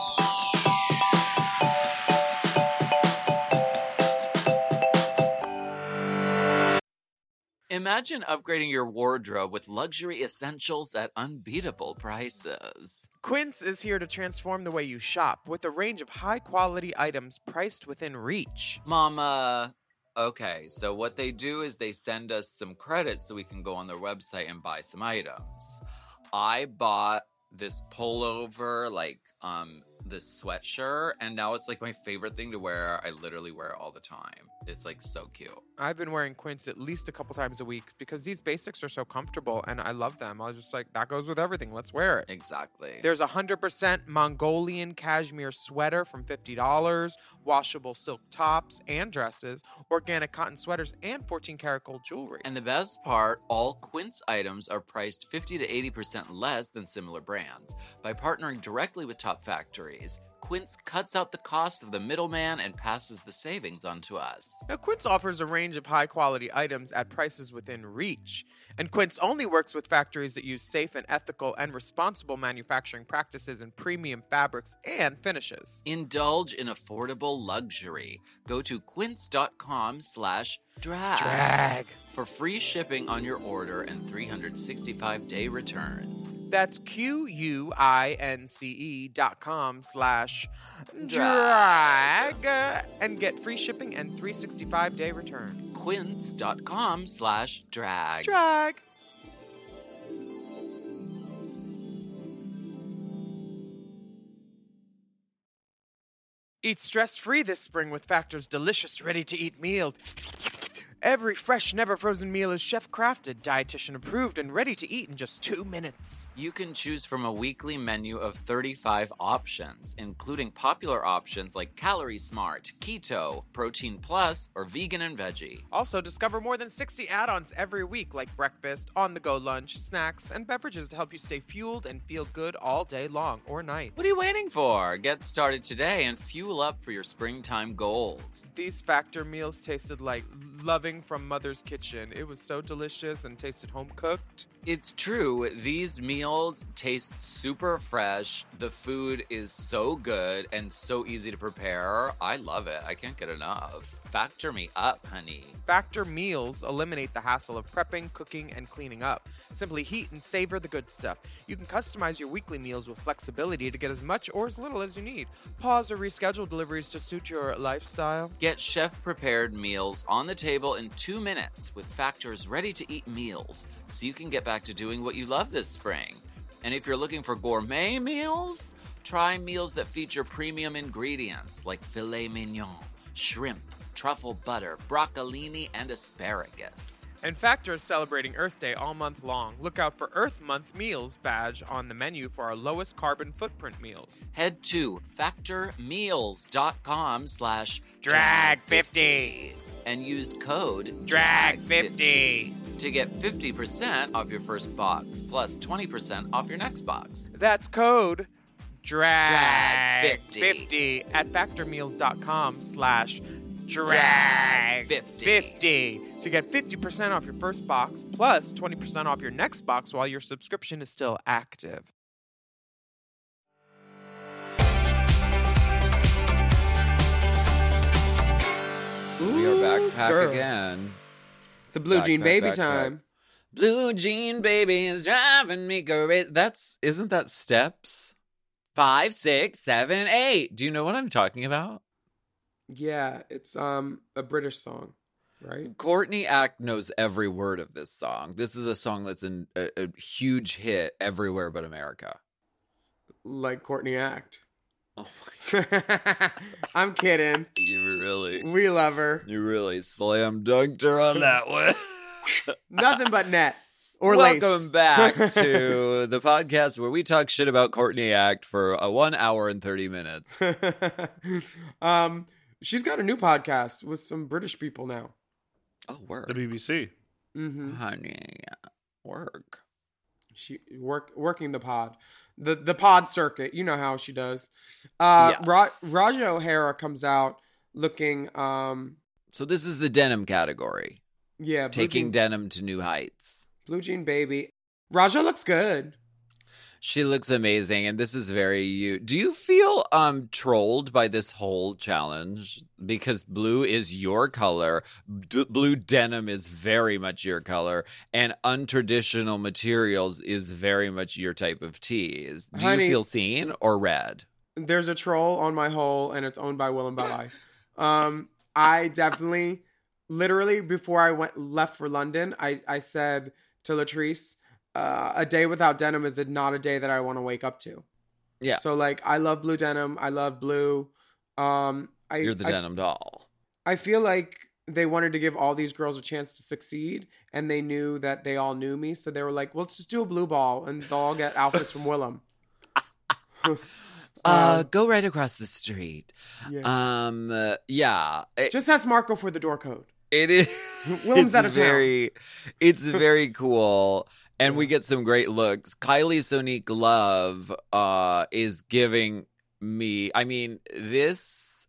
Imagine upgrading your wardrobe with luxury essentials at unbeatable prices. Quince is here to transform the way you shop with a range of high-quality items priced within reach. Mama, okay, so what they do is they send us some credits so we can go on their website and buy some items. I bought this pullover, this sweatshirt, and now it's like my favorite thing to wear. I literally wear it all the time. It's like so cute. I've been wearing Quince at least a couple times a week because these basics are so comfortable and I love them. I was just like, that goes with everything. Let's wear it. Exactly. There's 100% Mongolian cashmere sweater from $50, washable silk tops and dresses, organic cotton sweaters, and 14-karat gold jewelry. And the best part, all Quince items are priced 50 to 80% less than similar brands. By partnering directly with Top Factory, luxuries. Quince cuts out the cost of the middleman and passes the savings on to us. Now, Quince offers a range of high-quality items at prices within reach. And Quince only works with factories that use safe and ethical and responsible manufacturing practices in premium fabrics and finishes. Indulge in affordable luxury. Go to quince.com/drag for free shipping on your order and 365-day returns. That's QUINCE.com/drag and get free shipping and 365-day returns. Quince.com/drag. Drag. Eat stress-free this spring with Factor's delicious ready-to-eat meals. Every fresh, never-frozen meal is chef-crafted, dietitian-approved, and ready to eat in just 2 minutes. You can choose from a weekly menu of 35 options, including popular options like Calorie Smart, Keto, Protein Plus, or Vegan and Veggie. Also, discover more than 60 add-ons every week, like breakfast, on-the-go lunch, snacks, and beverages to help you stay fueled and feel good all day long or night. What are you waiting for? Get started today and fuel up for your springtime goals. These Factor meals tasted like loving from Mother's kitchen. It was so delicious and tasted home-cooked. It's true. These meals taste super fresh. The food is so good and so easy to prepare. I love it. I can't get enough. Factor me up, honey. Factor meals eliminate the hassle of prepping, cooking, and cleaning up. Simply heat and savor the good stuff. You can customize your weekly meals with flexibility to get as much or as little as you need. Pause or reschedule deliveries to suit your lifestyle. Get chef-prepared meals on the table in 2 minutes with Factor's ready-to-eat meals, so you can get back to doing what you love this spring. And if you're looking for gourmet meals, try meals that feature premium ingredients like filet mignon, shrimp, truffle butter, broccolini, and asparagus. And Factor is celebrating Earth Day all month long. Look out for Earth Month Meals badge on the menu for our lowest carbon footprint meals. Head to factormeals.com/drag50 and use code DRAG50 to get 50% off your first box plus 20% off your next box. That's code DRAG50 DRAG50 at factormeals.com/drag50 to get 50% off your first box plus 20% off your next box while your subscription is still active. We are back girl. again. It's a blue jean baby back. time. Blue jean baby is driving me crazy. Isn't that Steps? 5, 6, 7, 8. Do you know what I'm talking about? Yeah, it's a British song, right? Courtney Act knows every word of this song. This is a song that's a huge hit everywhere but America. Like Courtney Act. Oh my God. I'm kidding. We love her. You really slam dunked her on that one. Nothing but net or lace. Welcome back to the podcast where we talk shit about Courtney Act for 1 hour and 30 minutes. She's got a new podcast with some British people now. Oh, work. The BBC. Mm-hmm. Honey, work. She working the pod. The pod circuit. You know how she does. Yes. Raja O'Hara comes out looking So this is the denim category. Yeah, taking denim to new heights. Blue jean baby. Raja looks good. She looks amazing, and this is very you. Do you feel trolled by this whole challenge? Because blue is your color. Blue denim is very much your color, and untraditional materials is very much your type of tees. Do you feel seen or read? There's a troll on my hole, and it's owned by Willem Belli. I definitely, literally, before I left for London, I said to Latrice, a day without denim is not a day that I want to wake up to. Yeah. So like, I love blue denim. I love blue. You're the denim doll. I feel like they wanted to give all these girls a chance to succeed, and they knew that they all knew me. So they were like, well, let's just do a blue ball, and they'll all get outfits from Willem. Go right across the street. Yeah. Yeah. Just ask Marco for the door code. It is. Willem's out of town. It's very cool. And we get some great looks. Kylie Sonique Love is giving me. I mean, this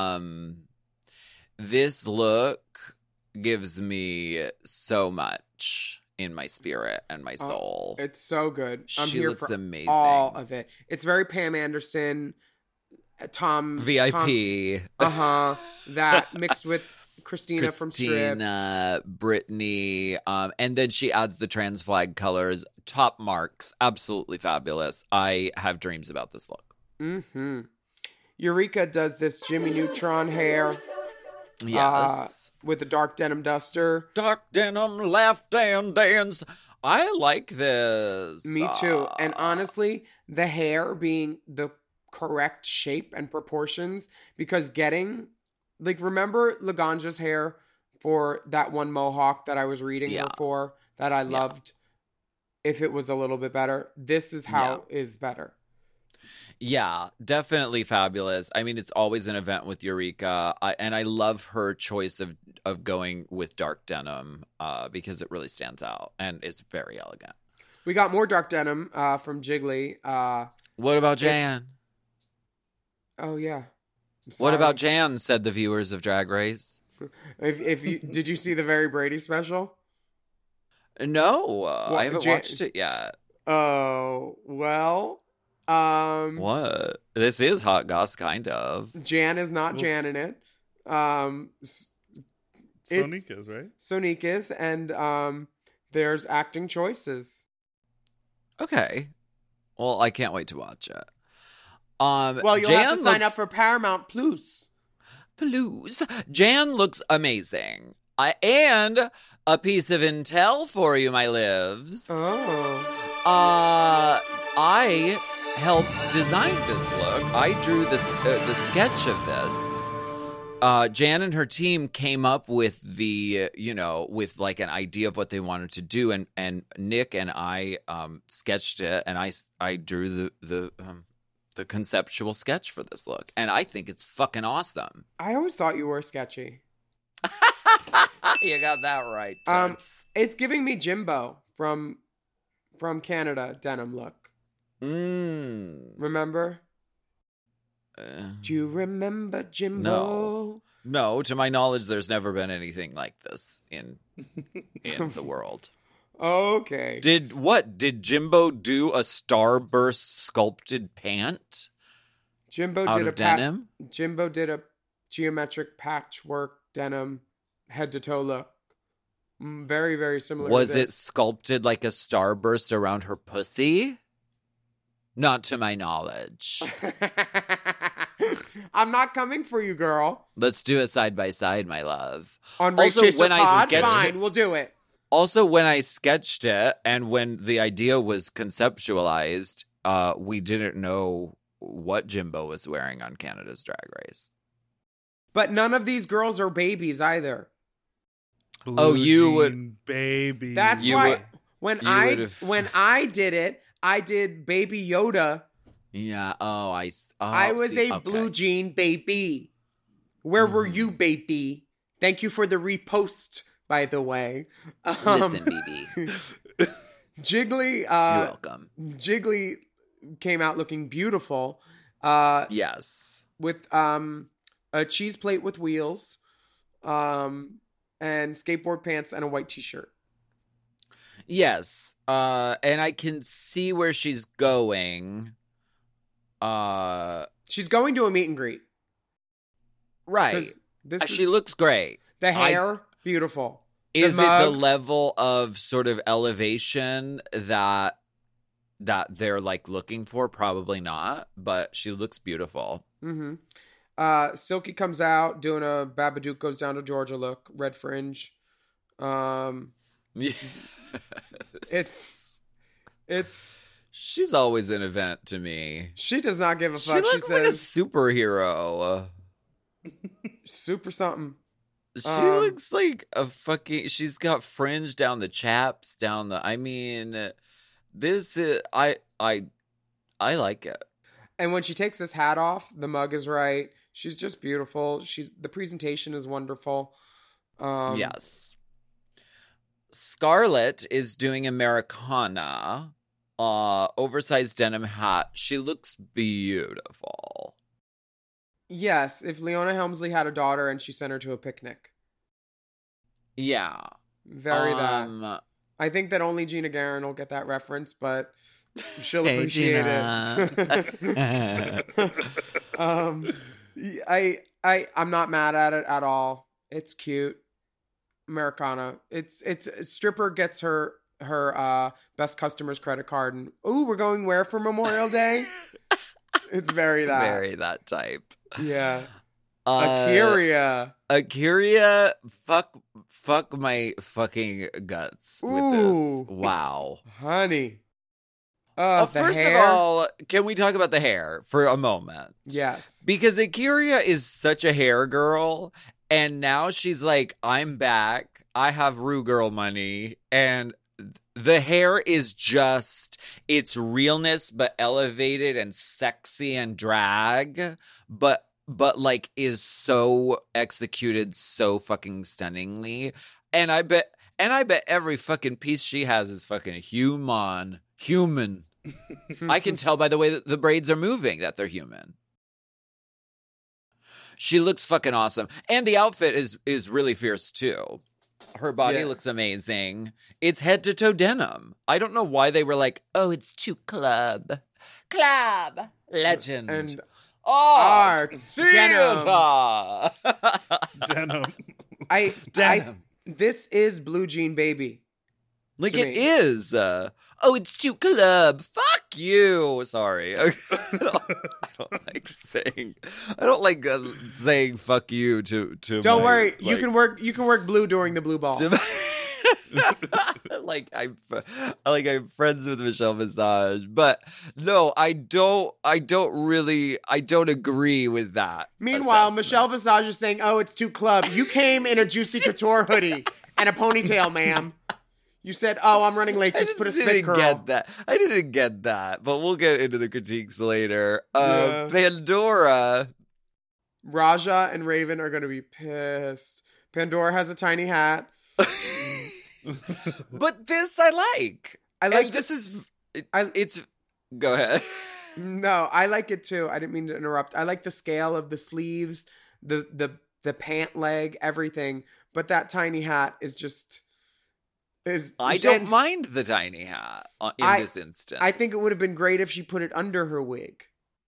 look gives me so much in my spirit and my soul. It's so good. I'm She here looks for amazing. all of it. It's very Pam Anderson, Tom VIP. That mixed with Christina from Stripped. Brittany, and then she adds the trans flag colors. Top marks. Absolutely fabulous. I have dreams about this look. Mm-hmm. Eureka does this Jimmy Neutron hair. Yes. With the dark denim duster. Dark denim, laugh and dance. I like this. Me too. And honestly, the hair being the correct shape and proportions, because getting, like, remember Laganja's hair for that one mohawk that I was reading her for that I loved? If it was a little bit better, this is how is better. Yeah, definitely fabulous. I mean, it's always an event with Eureka, and I love her choice of going with dark denim because it really stands out and it's very elegant. We got more dark denim from Jiggly. What about Jan? Oh yeah. What about Jan? Said the viewers of Drag Race. If you did you see the Very Brady special? No, I haven't watched it yet. Oh well. What? This is Hot Goss, kind of. Jan is not Jan in it. Sonique is, right? Sonique is, and there's acting choices. Okay. Well, I can't wait to watch it. Well, you'll have to sign up for Paramount Plus. Jan looks amazing. And a piece of intel for you, my lives. Oh. I helped design this look. I drew the sketch of this. Jan and her team came up with with like an idea of what they wanted to do, and Nick and I sketched it, and I drew the conceptual sketch for this look, and I think it's fucking awesome. I always thought you were sketchy. You got that right. It's giving me Jimbo from Canada denim look. Remember? Do you remember Jimbo? No. To my knowledge, there's never been anything like this in the world. Okay. Did Jimbo do a starburst sculpted pant? Jimbo out did of denim. Jimbo did a geometric patchwork denim head to toe look. Very, very similar. Was it sculpted like a starburst around her pussy? Not to my knowledge. I'm not coming for you, girl. Let's do it side by side, my love. On Race Chaser Pod, fine, we'll do it. Also, when I sketched it and when the idea was conceptualized, we didn't know what Jimbo was wearing on Canada's Drag Race. But none of these girls are babies either. You would, baby. That's why when I did it, I did Baby Yoda. Yeah. I was a blue jean baby. Where were you, baby? Thank you for the repost, by the way. Listen, baby. Jiggly. You're welcome. Jiggly came out looking beautiful. Yes. With a cheese plate with wheels, and skateboard pants and a white t-shirt. Yes. And I can see where she's going. She's going to a meet and greet. Right. She looks great. The hair, beautiful. Is it the level of sort of elevation that they're like looking for? Probably not, but she looks beautiful. Mm-hmm. Silky comes out doing a Babadook Goes Down to Georgia look, red fringe. It's she's always an event to me. She does not give a fuck. She looks like a superhero. Super something. She looks like a fucking. She's got fringe down the chaps, down the. I mean, this is I like it. And when she takes this hat off, the mug is right. She's just beautiful. The presentation is wonderful. Yes. Scarlett is doing Americana, oversized denim hat. She looks beautiful. Yes, if Leona Helmsley had a daughter and she sent her to a picnic. Yeah. Very that. I think that only Gina Guerin will get that reference, but she'll Hey, appreciate Gina. it. I'm not mad at it at all. It's cute. Americana. It's stripper gets her best customer's credit card and we're going where for Memorial Day? It's very that. Very that type. Yeah. Akira, fuck my fucking guts with this. Wow. Honey. First hair? of all, can we talk about the hair for a moment? Yes. Because Akira is such a hair girl, and now she's like, I'm back. I have Rue Girl money, and the hair is just, it's realness, but elevated and sexy and drag, but like is so executed so fucking stunningly. And I bet every fucking piece she has is fucking human. I can tell by the way that the braids are moving that they're human. She looks fucking awesome. And the outfit is really fierce too. Her body looks amazing. It's head to toe denim. I don't know why they were like, oh, it's too club. Legend. And art. Denim. Denim. This is Blue Jean Baby. Like to it me. is. Oh, it's too club. Fuck you. Sorry. I don't like saying fuck you to Don't my, worry. like, You can work blue during the blue ball. I'm friends with Michelle Visage, but no, I don't agree with that. Meanwhile, assessment. Michelle Visage is saying, "Oh, it's too club." You came in a Juicy Couture hoodie and a ponytail, ma'am. You said, "Oh, I'm running late. Just put a spit curl." I didn't get that, but we'll get into the critiques later. Yeah. Pandora. Raja and Raven are going to be pissed. Pandora has a tiny hat. But this I like. I like and this is. It's. Go ahead. No, I like it too. I didn't mean to interrupt. I like the scale of the sleeves, the pant leg, everything. But that tiny hat is just. I don't mind the tiny hat in this instance. I think it would have been great if she put it under her wig.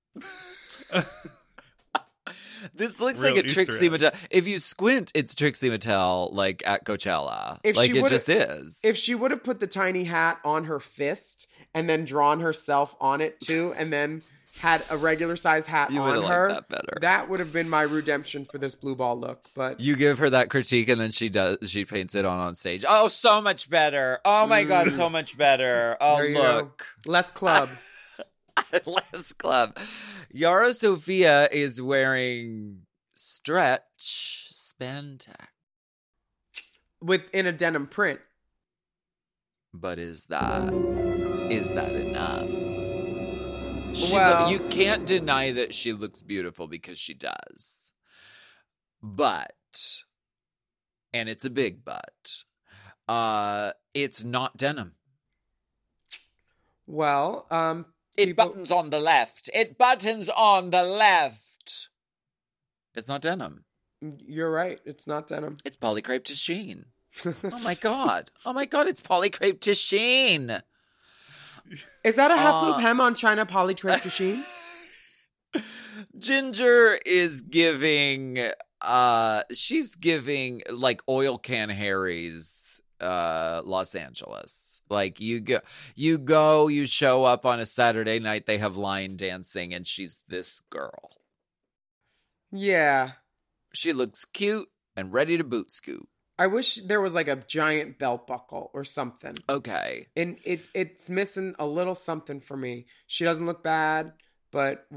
This looks Real like a Easter Trixie egg. Mattel. If you squint, it's Trixie Mattel, like at Coachella. If like she it would've- just is. If she would have put the tiny hat on her fist and then drawn herself on it too, and then had a regular size hat You on would've liked her, that better. that would have been my redemption for this blue ball look. But You give her that critique, and then she paints it on stage. Oh, so much better. Oh my god, so much better. Oh, there you look. go. Less club. Less club. Yara Sofia is wearing stretch spandex. In a denim print. But is that enough? Well- You can't deny that she looks beautiful because she does. But, and it's a big but, it's not denim. Well, It buttons on the left. It buttons on the left. It's not denim. You're right. It's not denim. It's polycrepe to sheen. Oh my god. Oh my god, it's polycrepe to sheen. Is that a half loop hem on China polycrepe to sheen? Ginger is giving she's giving like Oil Can Harry's Los Angeles. Like you show up on a Saturday night, they have line dancing, and she's this girl. Yeah. She looks cute and ready to boot scoot. I wish there was like a giant belt buckle or something. Okay. And it's missing a little something for me. She doesn't look bad, but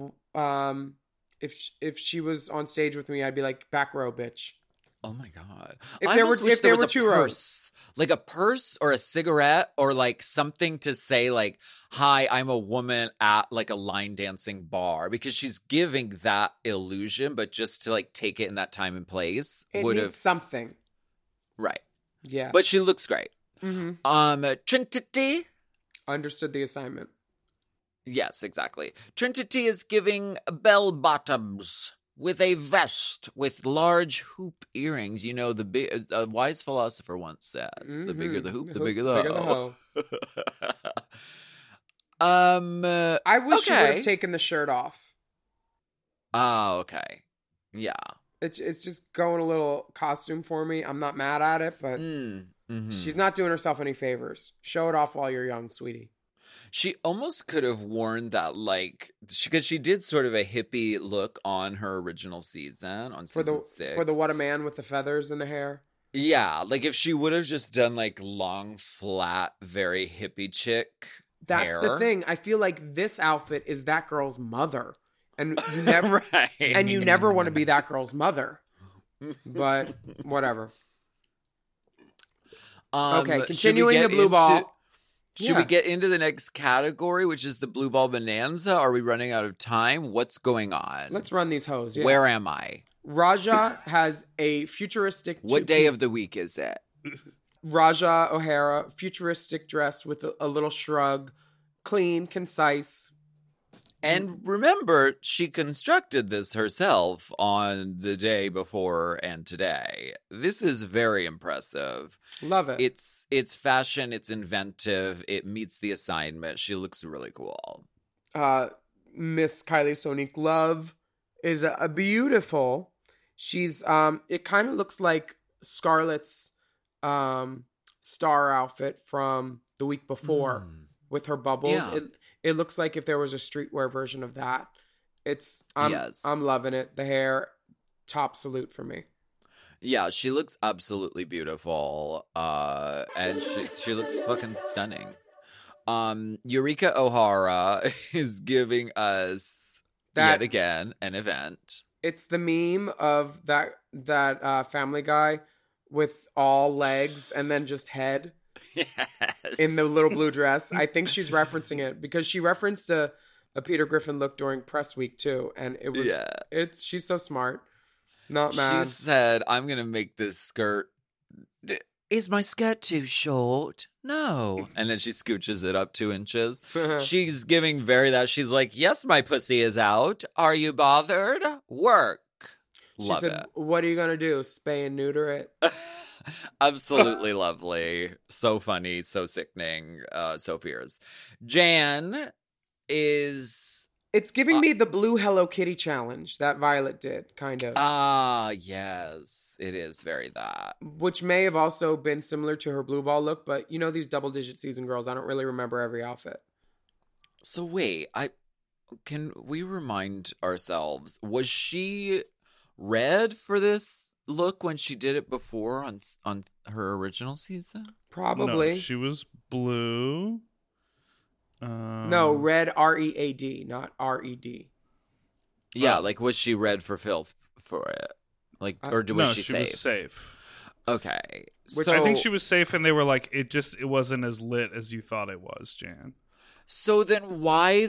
if she was on stage with me, I'd be like, back row, bitch. Oh my god. If I there almost were- wish if there was were a two rows. purse. Like a purse or a cigarette or like something to say like, hi, I'm a woman at like a line dancing bar, because she's giving that illusion, but just to like take it in that time and place It would needs have something. right. Yeah. But she looks great. Mm-hmm. Trinity. Understood the assignment. Yes, exactly. Trinity is giving bell bottoms. with a vest with large hoop earrings. You know, a wise philosopher once said, the bigger the hoop, the bigger the hoe. I wish she would have taken the shirt off. Oh, okay. Yeah. It's just going a little costume for me. I'm not mad at it, but she's not doing herself any favors. Show it off while you're young, sweetie. She almost could have worn that, like, because she did sort of a hippie look on her original season, on season 6. For the What a Man with the feathers in the hair. Yeah, like if she would have just done like long, flat, very hippie chick That's hair. the thing. I feel like this outfit is that girl's mother. And you never you never want to be that girl's mother. But whatever. Okay, continuing the blue ball. Should we get into the next category, which is the blue ball bonanza? Are we running out of time? What's going on? Let's run these hoes. Yeah. Where am I? Raja has a futuristic... What day of the week is it? Raja O'Hara, futuristic dress with a little shrug. Clean, concise. And remember, she constructed this herself on the day before and today. This is very impressive. Love it. It's fashion, it's inventive, it meets the assignment. She looks really cool. Miss Kylie Sonique Love is a beautiful. She's it kind of looks like Scarlett's star outfit from the week before with her bubbles. Yeah. It looks like if there was a streetwear version of that. I'm loving it. The hair, top salute for me. Yeah, she looks absolutely beautiful. And she looks fucking stunning. Eureka O'Hara is giving us yet again an event. It's the meme of that Family Guy with all legs and then just head. Yes. In the little blue dress. I think she's referencing it because she referenced a Peter Griffin look during press week too. And it was, she's so smart. Not mad. She said, I'm going to make this skirt. Is my skirt too short? No. And then she scooches it up 2 inches. She's giving she's like, yes, my pussy is out. Are you bothered? Work. Love it. What are you going to do? Spay and neuter it? Absolutely lovely. So funny, so sickening, so fierce. Jan is... It's giving me the blue Hello Kitty challenge that Violet did, kind of. Yes. It is very that. Which may have also been similar to her blue ball look, but you know these double-digit season girls, I don't really remember every outfit. So wait, can we remind ourselves, was she red for this look when she did it before on her original season? Probably. No, she was blue. No, red READ, not RED. Yeah, like was she red for filth for it? Like, or was she safe? No, she was safe. Okay, Which I think she was safe, and they were like, it wasn't as lit as you thought it was, Jan. So then why?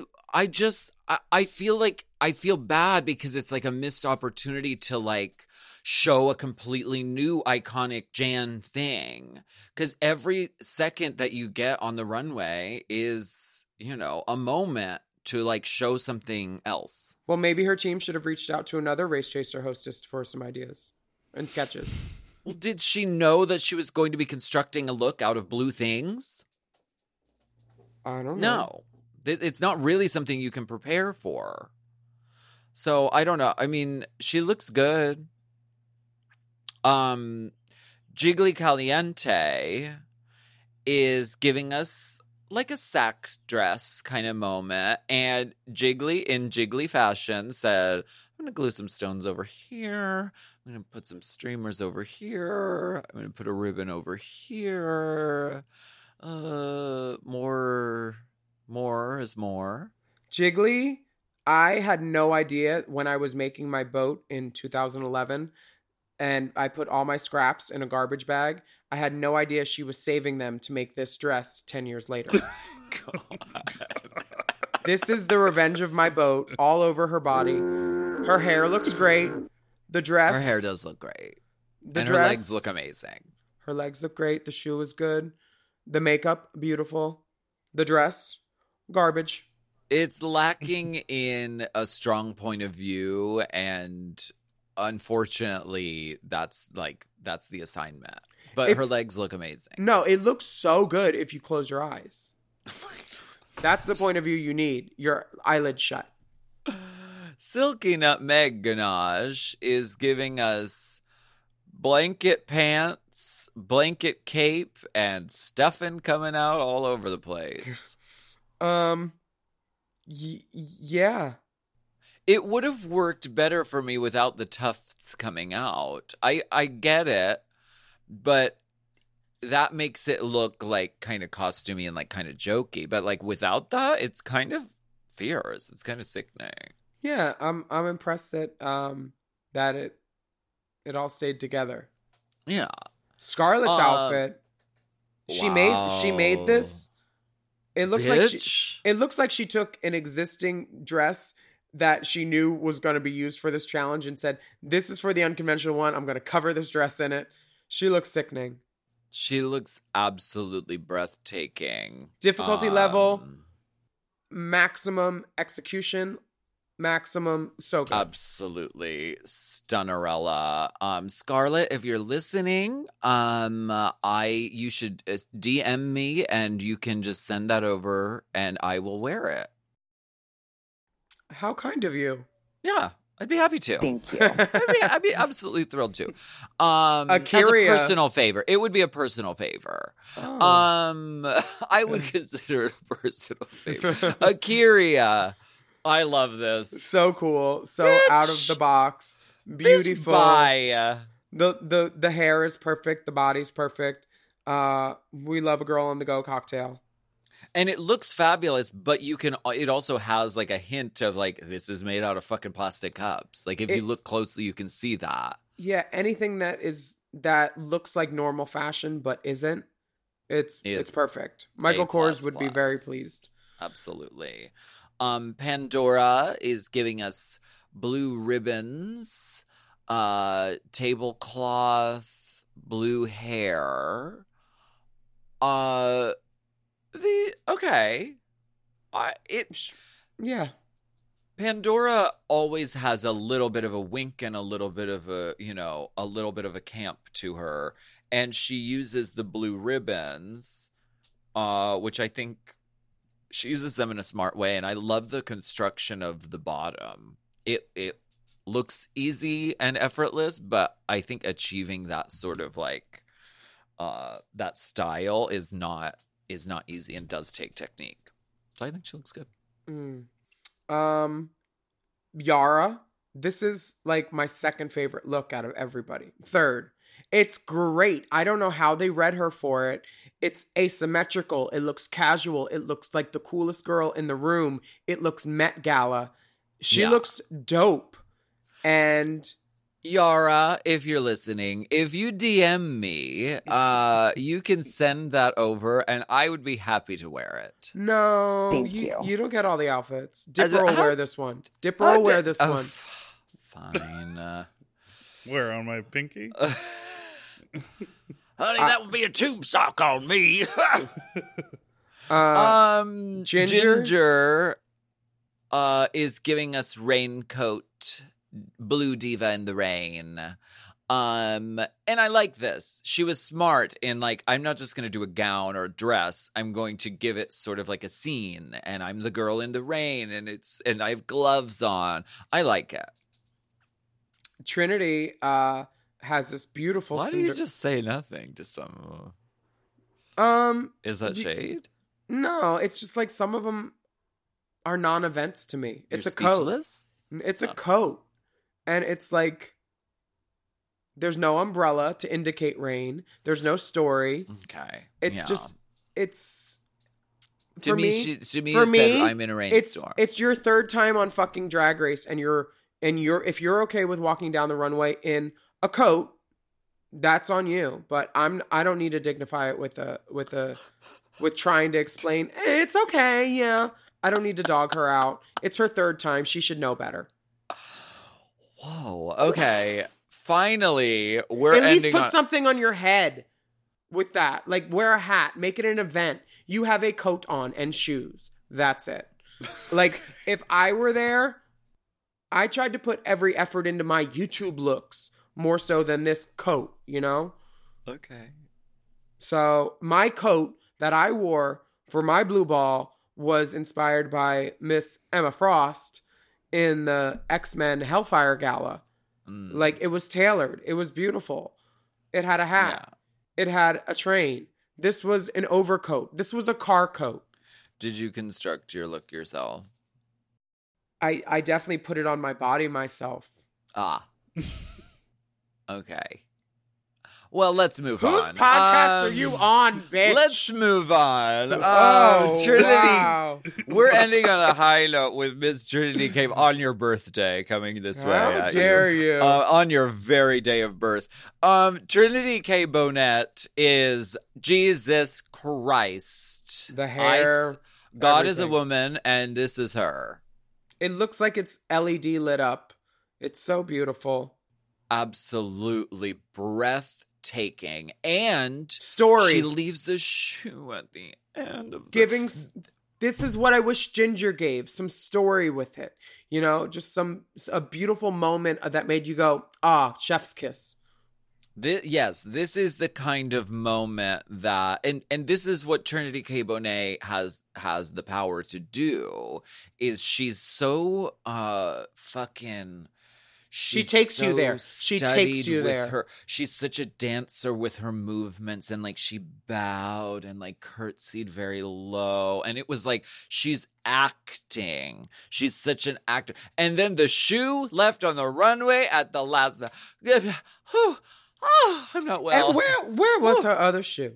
I feel bad because it's like a missed opportunity to like show a completely new iconic Jan thing. Because every second that you get on the runway is, you know, a moment to like show something else. Well, maybe her team should have reached out to another Race Chaser hostess for some ideas and sketches. Well, did she know that she was going to be constructing a look out of blue things? I don't know. No. It's not really something you can prepare for. So, I don't know. I mean, she looks good. Jiggly Caliente is giving us like a sack dress kind of moment. And Jiggly, in Jiggly fashion, said, I'm going to glue some stones over here. I'm going to put some streamers over here. I'm going to put a ribbon over here. More is more. Jiggly, I had no idea when I was making my boat in 2011 and I put all my scraps in a garbage bag. I had no idea she was saving them to make this dress 10 years later. This is the revenge of my boat all over her body. Her hair looks great. The dress. Her hair does look great. Her legs look amazing. Her legs look great. The shoe is good. The makeup, beautiful. The dress, garbage. It's lacking in a strong point of view, and unfortunately, that's the assignment. But her legs look amazing. No, it looks so good if you close your eyes. That's the point of view you need. Your eyelids shut. Silky Nutmeg Ganache is giving us blanket pants, blanket cape, and stuffing coming out all over the place. Yeah. It would have worked better for me without the tufts coming out. I get it, but that makes it look like kind of costumey and like kind of jokey. But like without that, it's kind of fierce. It's kind of sickening. Yeah, I'm impressed that that it all stayed together. Yeah. Scarlett's outfit. She made this. It looks like she took an existing dress that she knew was going to be used for this challenge and said, "This is for the unconventional one. I'm going to cover this dress in it." She looks sickening. She looks absolutely breathtaking. Difficulty level, maximum execution, maximum so good. Absolutely stunnerella. Scarlett, if you're listening, you should DM me and you can just send that over and I will wear it. How kind of you. Yeah. I'd be happy to. Thank you. I'd be absolutely thrilled to. As a personal favor. It would be a personal favor. Oh. I would consider it a personal favor. Akiria. I love this. So cool. So Bitch. Out of the box. Beautiful. Bye. The hair is perfect. The body's perfect. We love a girl on the go cocktail. And it looks fabulous, but it also has like a hint of like, this is made out of fucking plastic cups. Like if you look closely, you can see that. Yeah. Anything that looks like normal fashion, but isn't, it's perfect. Michael Kors would be very pleased. Absolutely. Pandora is giving us blue ribbons, tablecloth, blue hair. Yeah. Pandora always has a little bit of a wink and a little bit of a camp to her. And she uses the blue ribbons, which I think she uses them in a smart way. And I love the construction of the bottom. It looks easy and effortless, but I think achieving that sort of like, that style is not easy and does take technique. So I think she looks good. Yara, this is like my second favorite look out of everybody. Third. It's great. I don't know how they read her for it. It's asymmetrical. It looks casual. It looks like the coolest girl in the room. It looks Met Gala. She looks dope. And Yara, if you're listening, if you DM me, you can send that over and I would be happy to wear it. No, Thank you. You don't get all the outfits. Dipper will wear this one. Dipper will wear this one. Fine. Where, on my pinky? Honey, that would be a tube sock on me. Ginger is giving us raincoat, blue diva in the rain. And I like this. She was smart in like, I'm not just going to do a gown or a dress. I'm going to give it sort of like a scene. And I'm the girl in the rain and I have gloves on. I like it. Trinity has this beautiful. Why do you just say nothing to some? Is that shade? No, it's just like some of them are non-events to me. It's You're a coat. speechless? It's a coat, and it's like there's no umbrella to indicate rain. There's no story. Okay, it's just to me. For me, I'm in a rainstorm. It's your third time on fucking Drag Race, and if you're okay with walking down the runway in a coat, that's on you. But I don't need to dignify it with trying to explain. It's okay, yeah. I don't need to dog her out. It's her third time. She should know better. Whoa. Okay. Finally, we're at least ending put on... something on your head with that. Like wear a hat. Make it an event. You have a coat on and shoes. That's it. Like, if I were there, I tried to put every effort into my YouTube looks more so than this coat, you know? Okay. So my coat that I wore for my blue ball was inspired by Miss Emma Frost in the X-Men Hellfire Gala. Like, it was tailored. It was beautiful. It had a hat. Yeah. It had a train. This was an overcoat. This was a car coat. Did you construct your look yourself? I definitely put it on my body myself. Ah. Okay. Well, let's move on. Whose podcast are you on, bitch? Let's move on. Trinity. Wow. We're ending on a high note with Miss Trinity K. on your birthday coming this way. How dare you? On your very day of birth. Trinity K. Bonnet is Jesus Christ. The hair. God is a woman, and this is her. It looks like it's LED lit up. It's so beautiful. Absolutely breathtaking. And story. She leaves the shoe at the end of this is what I wish Ginger gave. Some story with it. You know, just a beautiful moment that made you go, chef's kiss. This is the kind of moment that, and this is what Trinity K. Bonet has the power to do, is she's so fucking... She takes you there. She takes you there. She's such a dancer with her movements, and like she bowed and like curtsied very low, and it was like she's acting. She's such an actor. And then the shoe left on the runway at the last. I'm not well. And where was her other shoe?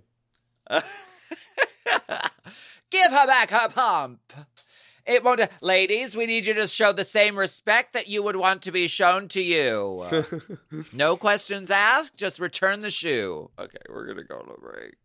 Give her back her pump. It won't. Ladies, we need you to show the same respect that you would want to be shown to you. No questions asked, just return the shoe. Okay, we're going to go to a break.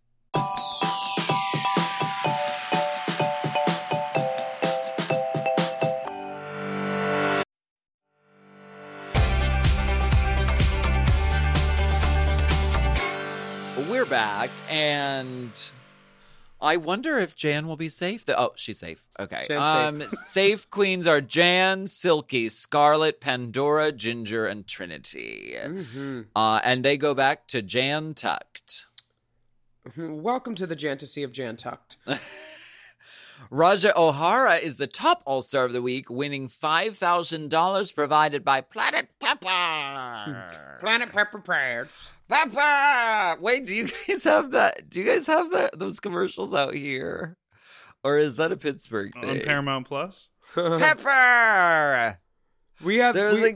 We're back, and... I wonder if Jan will be safe. She's safe. Okay. Safe queens are Jan, Silky, Scarlet, Pandora, Ginger, and Trinity. Mm-hmm. And they go back to Jan Tucked. Welcome to the Jantasy of Jan Tucked. Raja O'Hara is the top All-Star of the week, winning $5,000 provided by Planet Pepper. Planet Pepper Prayers. Pepper! Wait, do you guys have that? Do you guys have those commercials out here? Or is that a Pittsburgh thing? On Paramount Plus? Pepper! We have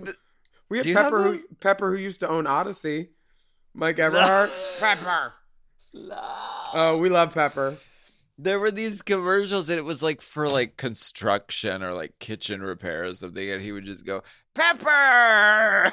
Pepper who used to own Odyssey. Mike Everhart. Pepper. Oh, we love Pepper. There were these commercials and it was like for like construction or like kitchen repair or something, and he would just go, Pepper!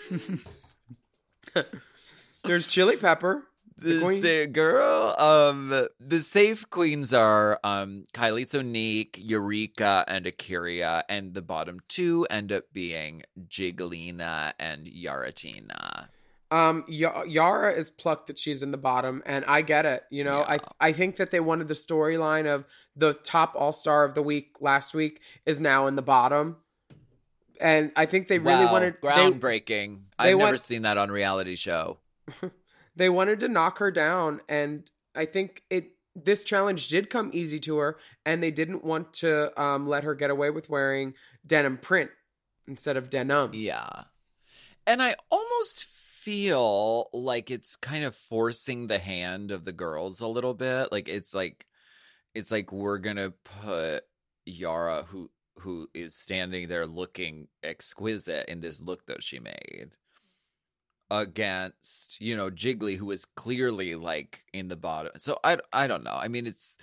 There's Chili Pepper. The girl. The safe queens are Kylie Sonique, Eureka, and Akira, and the bottom two end up being Jigglyna and Yaratina. Yara is plucked that she's in the bottom, and I get it. You know, yeah. I think that they wanted the storyline of the top All-Star of the week last week is now in the bottom. And I think they really wanted... Groundbreaking. I've never seen that on reality show. They wanted to knock her down, and I think this challenge did come easy to her, and they didn't want to let her get away with wearing denim print instead of denim. Yeah. And I almost feel like it's kind of forcing the hand of the girls a little bit. Like it's like we're gonna put Yara, who is standing there looking exquisite in this look that she made, against, you know, Jiggly, who is clearly like in the bottom. So I don't know. I mean, it's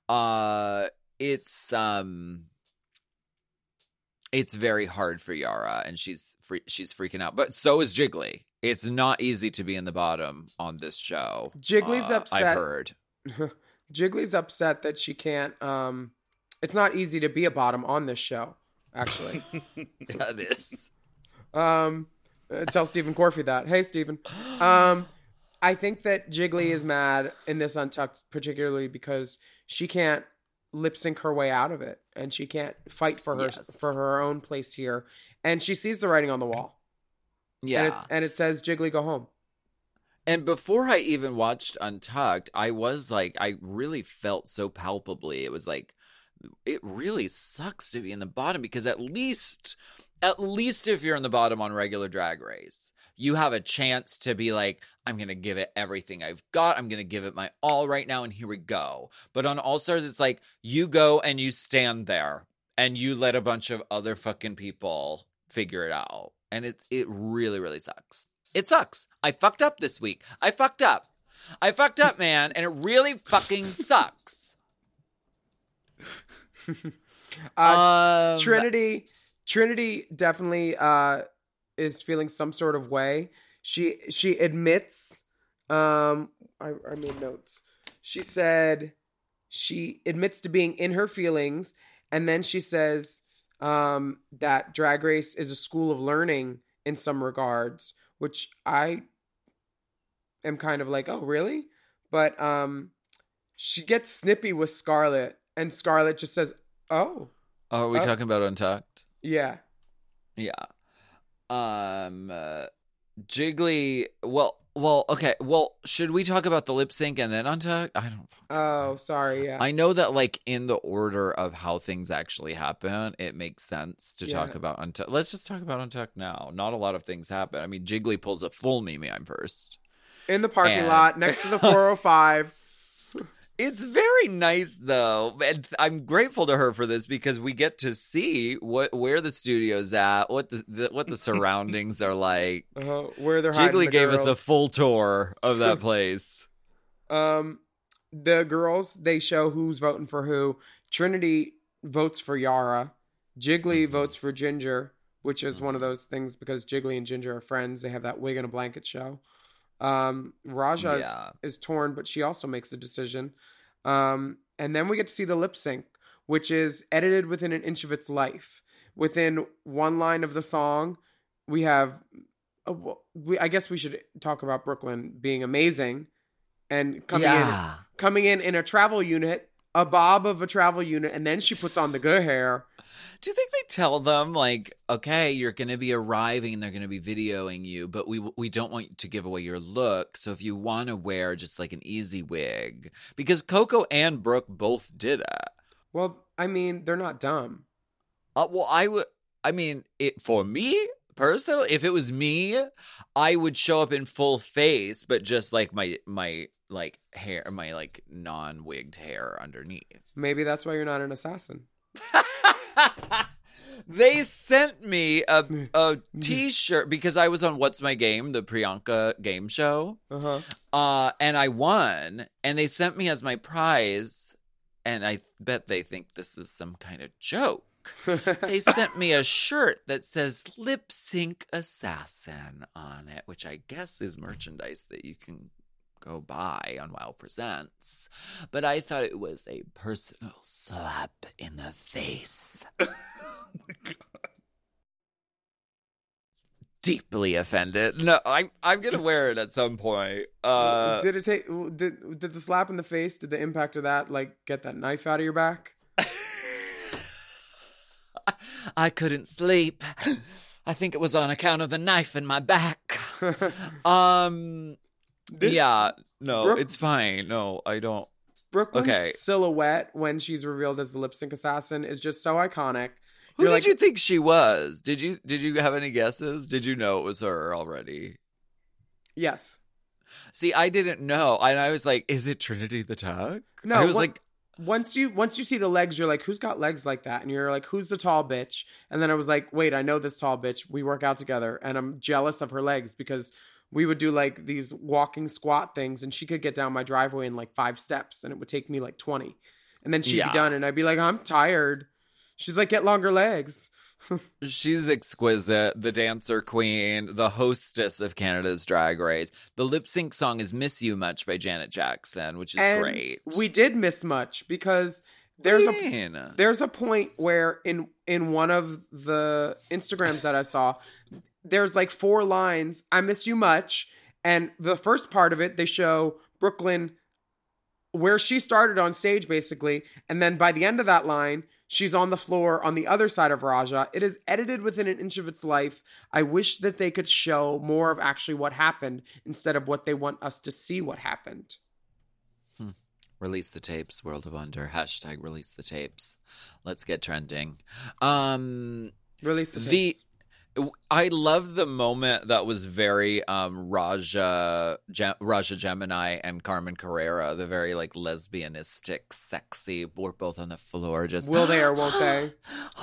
very hard for Yara, and she's freaking out. But so is Jiggly. It's not easy to be in the bottom on this show. Jiggly's upset. I've heard. Jiggly's upset that she can't. It's not easy to be a bottom on this show, actually. Yeah, it is. Tell Stephen Corfey that. Hey, Stephen. I think that Jiggly is mad in this Untucked, particularly because she can't lip sync her way out of it, and she can't fight for her own place here. And she sees the writing on the wall. Yeah. And it says, Jiggly, go home. And before I even watched Untucked, I was like, I really felt so palpably. It was like, it really sucks to be in the bottom, because at least if you're in the bottom on regular Drag Race, you have a chance to be like, I'm going to give it everything I've got. I'm going to give it my all right now, and here we go. But on All Stars, it's like, you go and you stand there, and you let a bunch of other fucking people figure it out. And it really, really sucks. It sucks. I fucked up this week. I fucked up, man, and it really fucking sucks. Trinity definitely is feeling some sort of way. She admits, I made notes. She said she admits to being in her feelings, and then she says that Drag Race is a school of learning in some regards, which I am kind of like, oh, really? But she gets snippy with Scarlett, and Scarlett just says, oh. Are we talking about Untucked? Yeah. Yeah. Jiggly, well, okay. Well, should we talk about the lip sync and then Untucked? I don't. Oh, sorry. Yeah. I know that, like, in the order of how things actually happen, it makes sense to talk about Untucked. Let's just talk about Untucked now. Not a lot of things happen. I mean, Jiggly pulls a full Mimi I'm first. In the parking lot next to the 405. It's very nice, though, and I'm grateful to her for this, because we get to see where the studio's at, what the surroundings are like. Where they're hiding. Jiggly gave us a full tour of that place. The girls, they show who's voting for who. Trinity votes for Yara. Jiggly votes for Ginger, which is one of those things because Jiggly and Ginger are friends. They have that wig and a blanket show. Raja is torn, but she also makes a decision. And then we get to see the lip sync, which is edited within an inch of its life. Within one line of the song, we have, I guess we should talk about Brooklyn being amazing and coming in a travel unit, a bob of a travel unit, and then she puts on the good hair. Do you think they tell them, like, okay, you're going to be arriving and they're going to be videoing you, but we don't want to give away your look, so if you want to wear just like an easy wig. Because Coco and Brooke both did it. Well, I mean, they're not dumb. For me, personally, if it was me, I would show up in full face, but just like my like hair, my like non-wigged hair underneath. Maybe that's why you're not an assassin. They sent me a t-shirt because I was on What's My Game, the Priyanka game show. And I won, and they sent me as my prize, and I bet they think this is some kind of joke. They sent me a shirt that says Lip Sync Assassin on it, which I guess is merchandise that you can go buy on Wow Presents. But I thought it was a personal slap in the face. Oh my God. Deeply offended. No, I'm gonna wear it at some point. Did the slap in the face, did the impact of that like get that knife out of your back? I couldn't sleep. I think it was on account of the knife in my back. It's fine. No, I don't. Brooklyn's silhouette when she's revealed as the lip sync assassin is just so iconic. Who did you think she was? Did you have any guesses? Did you know it was her already? Yes. See, I didn't know, and I was like, "Is it Trinity the Tuck?" No, I was like, once you see the legs, you're like, "Who's got legs like that?" And you're like, "Who's the tall bitch?" And then I was like, "Wait, I know this tall bitch. We work out together, and I'm jealous of her legs because we would do like these walking squat things, and she could get down my driveway in like 5 steps, and it would take me like 20, and then she'd be done, and I'd be like, I'm tired. She's like, get longer legs. She's exquisite, the dancer queen, the hostess of Canada's Drag Race. The lip sync song is Miss You Much by Janet Jackson, which is great. We did miss much because there's a point where in one of the Instagrams that I saw, there's like 4 lines, I miss you much, and the first part of it, they show Brooklyn where she started on stage, basically. And then by the end of that line, she's on the floor on the other side of Raja. It is edited within an inch of its life. I wish that they could show more of actually what happened instead of what they want us to see what happened. Release the tapes, World of Wonder. # release the tapes. Let's get trending. Release the tapes. I love the moment that was very Raja Gemini and Carmen Carrera, the very like lesbianistic, sexy. We're both on the floor, just will they or won't they?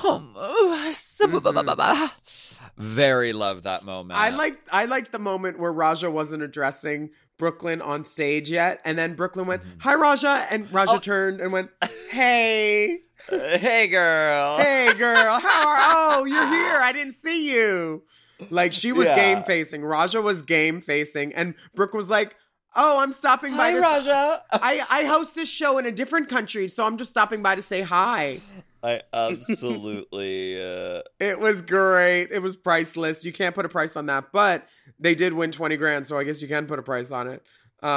Very love that moment. I like the moment where Raja wasn't addressing Brooklyn on stage yet, and then Brooklyn went, "Hi, Raja," and Raja turned and went, "Hey, hey, girl, how are? Oh, you're here. I didn't see you." Like she was game facing. Raja was game facing, and Brooke was like, "Oh, I'm stopping by." Hi, Raja. I host this show in a different country, so I'm just stopping by to say hi. I absolutely. It was great. It was priceless. You can't put a price on that, but they did win $20,000, so I guess you can put a price on it.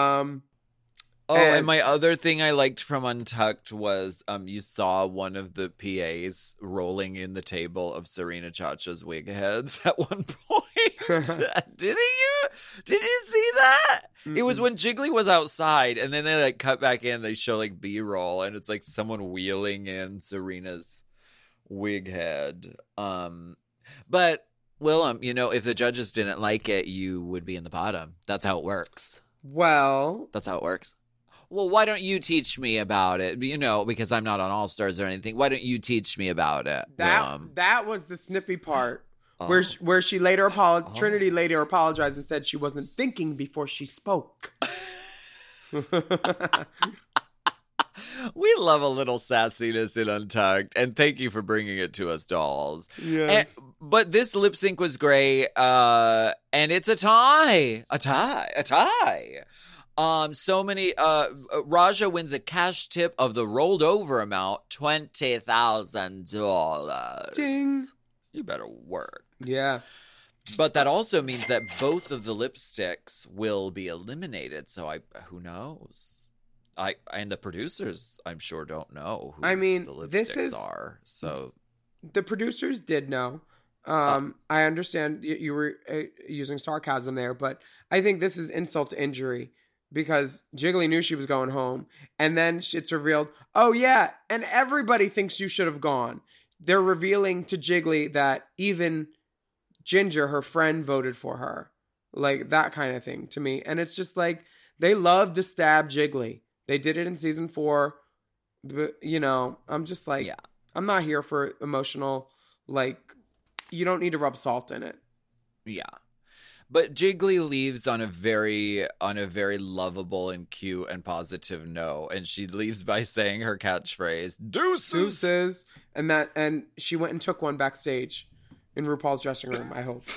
And my other thing I liked from Untucked was you saw one of the PAs rolling in the table of Serena Chacha's wig heads at one point. Did you see that? Mm-mm. It was when Jiggly was outside, and then they like cut back in. They show like B-roll, and it's like someone wheeling in Serena's wig head. But Willem, if the judges didn't like it, you would be in the bottom. That's how it works. Well, that's how it works. Well, why don't you teach me about it? Because I'm not on All Stars or anything. Why don't you teach me about it? That was the snippy part where she later Trinity later apologized and said she wasn't thinking before she spoke. We love a little sassiness in Untucked, and thank you for bringing it to us, dolls. Yes. But this lip sync was great, and it's a tie. So many. Raja wins a cash tip of the rolled over amount, $20,000. Ding! You better work. Yeah. But that also means that both of the lipsticks will be eliminated. So who knows? And the producers, I'm sure, don't know who the lipsticks are. So the producers did know. I understand you were using sarcasm there, but I think this is insult to injury. Because Jiggly knew she was going home. And then it's revealed, oh yeah, and everybody thinks you should have gone. They're revealing to Jiggly that even Ginger, her friend, voted for her. Like, that kind of thing to me. And it's just like, they love to stab Jiggly. They did it in season 4. But, I'm just like, I'm not here for emotional, like, you don't need to rub salt in it. Yeah. But Jiggly leaves on a very lovable and cute and positive note, and she leaves by saying her catchphrase, "Deuces." And she went and took one backstage in RuPaul's dressing room, I hope.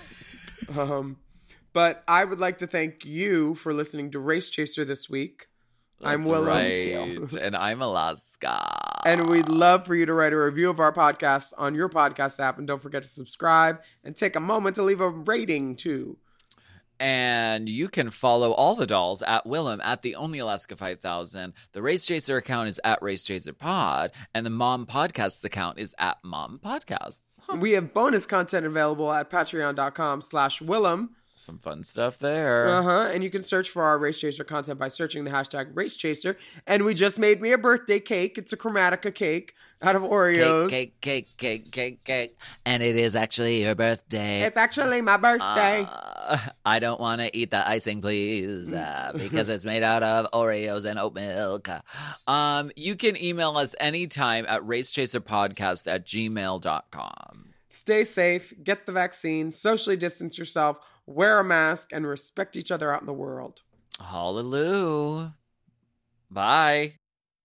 But I would like to thank you for listening to Race Chaser this week. I'm Willem. Right. And I'm Alaska. And we'd love for you to write a review of our podcast on your podcast app. And don't forget to subscribe and take a moment to leave a rating, too. And you can follow all the dolls at Willem at the Only Alaska 5000. The Race Chaser account is at Race Chaser Pod. And the Mom Podcasts account is at Mom Podcasts. We have bonus content available at patreon.com/Willem. Some fun stuff there. And you can search for our Race Chaser content by searching the hashtag Race Chaser. And we just made me a birthday cake. It's a Chromatica cake out of Oreos. Cake. And it is actually your birthday. It's actually my birthday. I don't want to eat the icing, please, because it's made out of Oreos and oat milk. You can email us anytime at racechaserpodcast@gmail.com. Stay safe, get the vaccine, socially distance yourself, wear a mask, and respect each other out in the world. Hallelujah. Bye.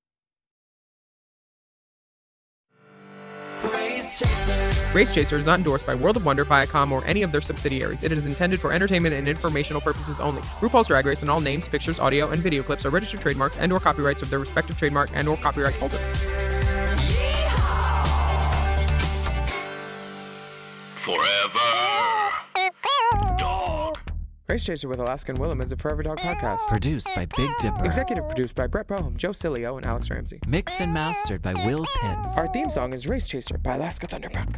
Race Chaser is not endorsed by World of Wonder, Viacom, or any of their subsidiaries. It is intended for entertainment and informational purposes only. RuPaul's Drag Race and all names, pictures, audio, and video clips are registered trademarks and/or copyrights of their respective trademark and/or copyright holders. Forever. Dog. Race Chaser with Alaska and Willem is a Forever Dog podcast. Produced by Big Dipper. Executive produced by Brett Boehm, Joe Cilio, and Alex Ramsey. Mixed and mastered by Will Pitts. Our theme song is Race Chaser by Alaska Thunderfuck.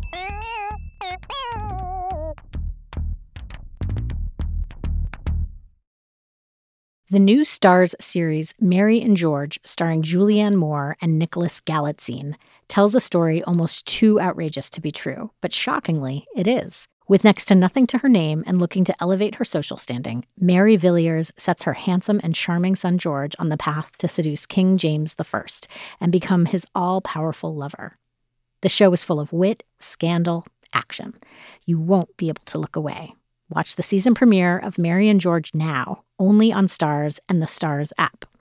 The new Starz series, Mary and George, starring Julianne Moore and Nicholas Galitzine, tells a story almost too outrageous to be true, but shockingly, it is. With next to nothing to her name and looking to elevate her social standing, Mary Villiers sets her handsome and charming son George on the path to seduce King James I and become his all-powerful lover. The show is full of wit, scandal, action. You won't be able to look away. Watch the season premiere of Mary and George now, only on Starz and the Starz app.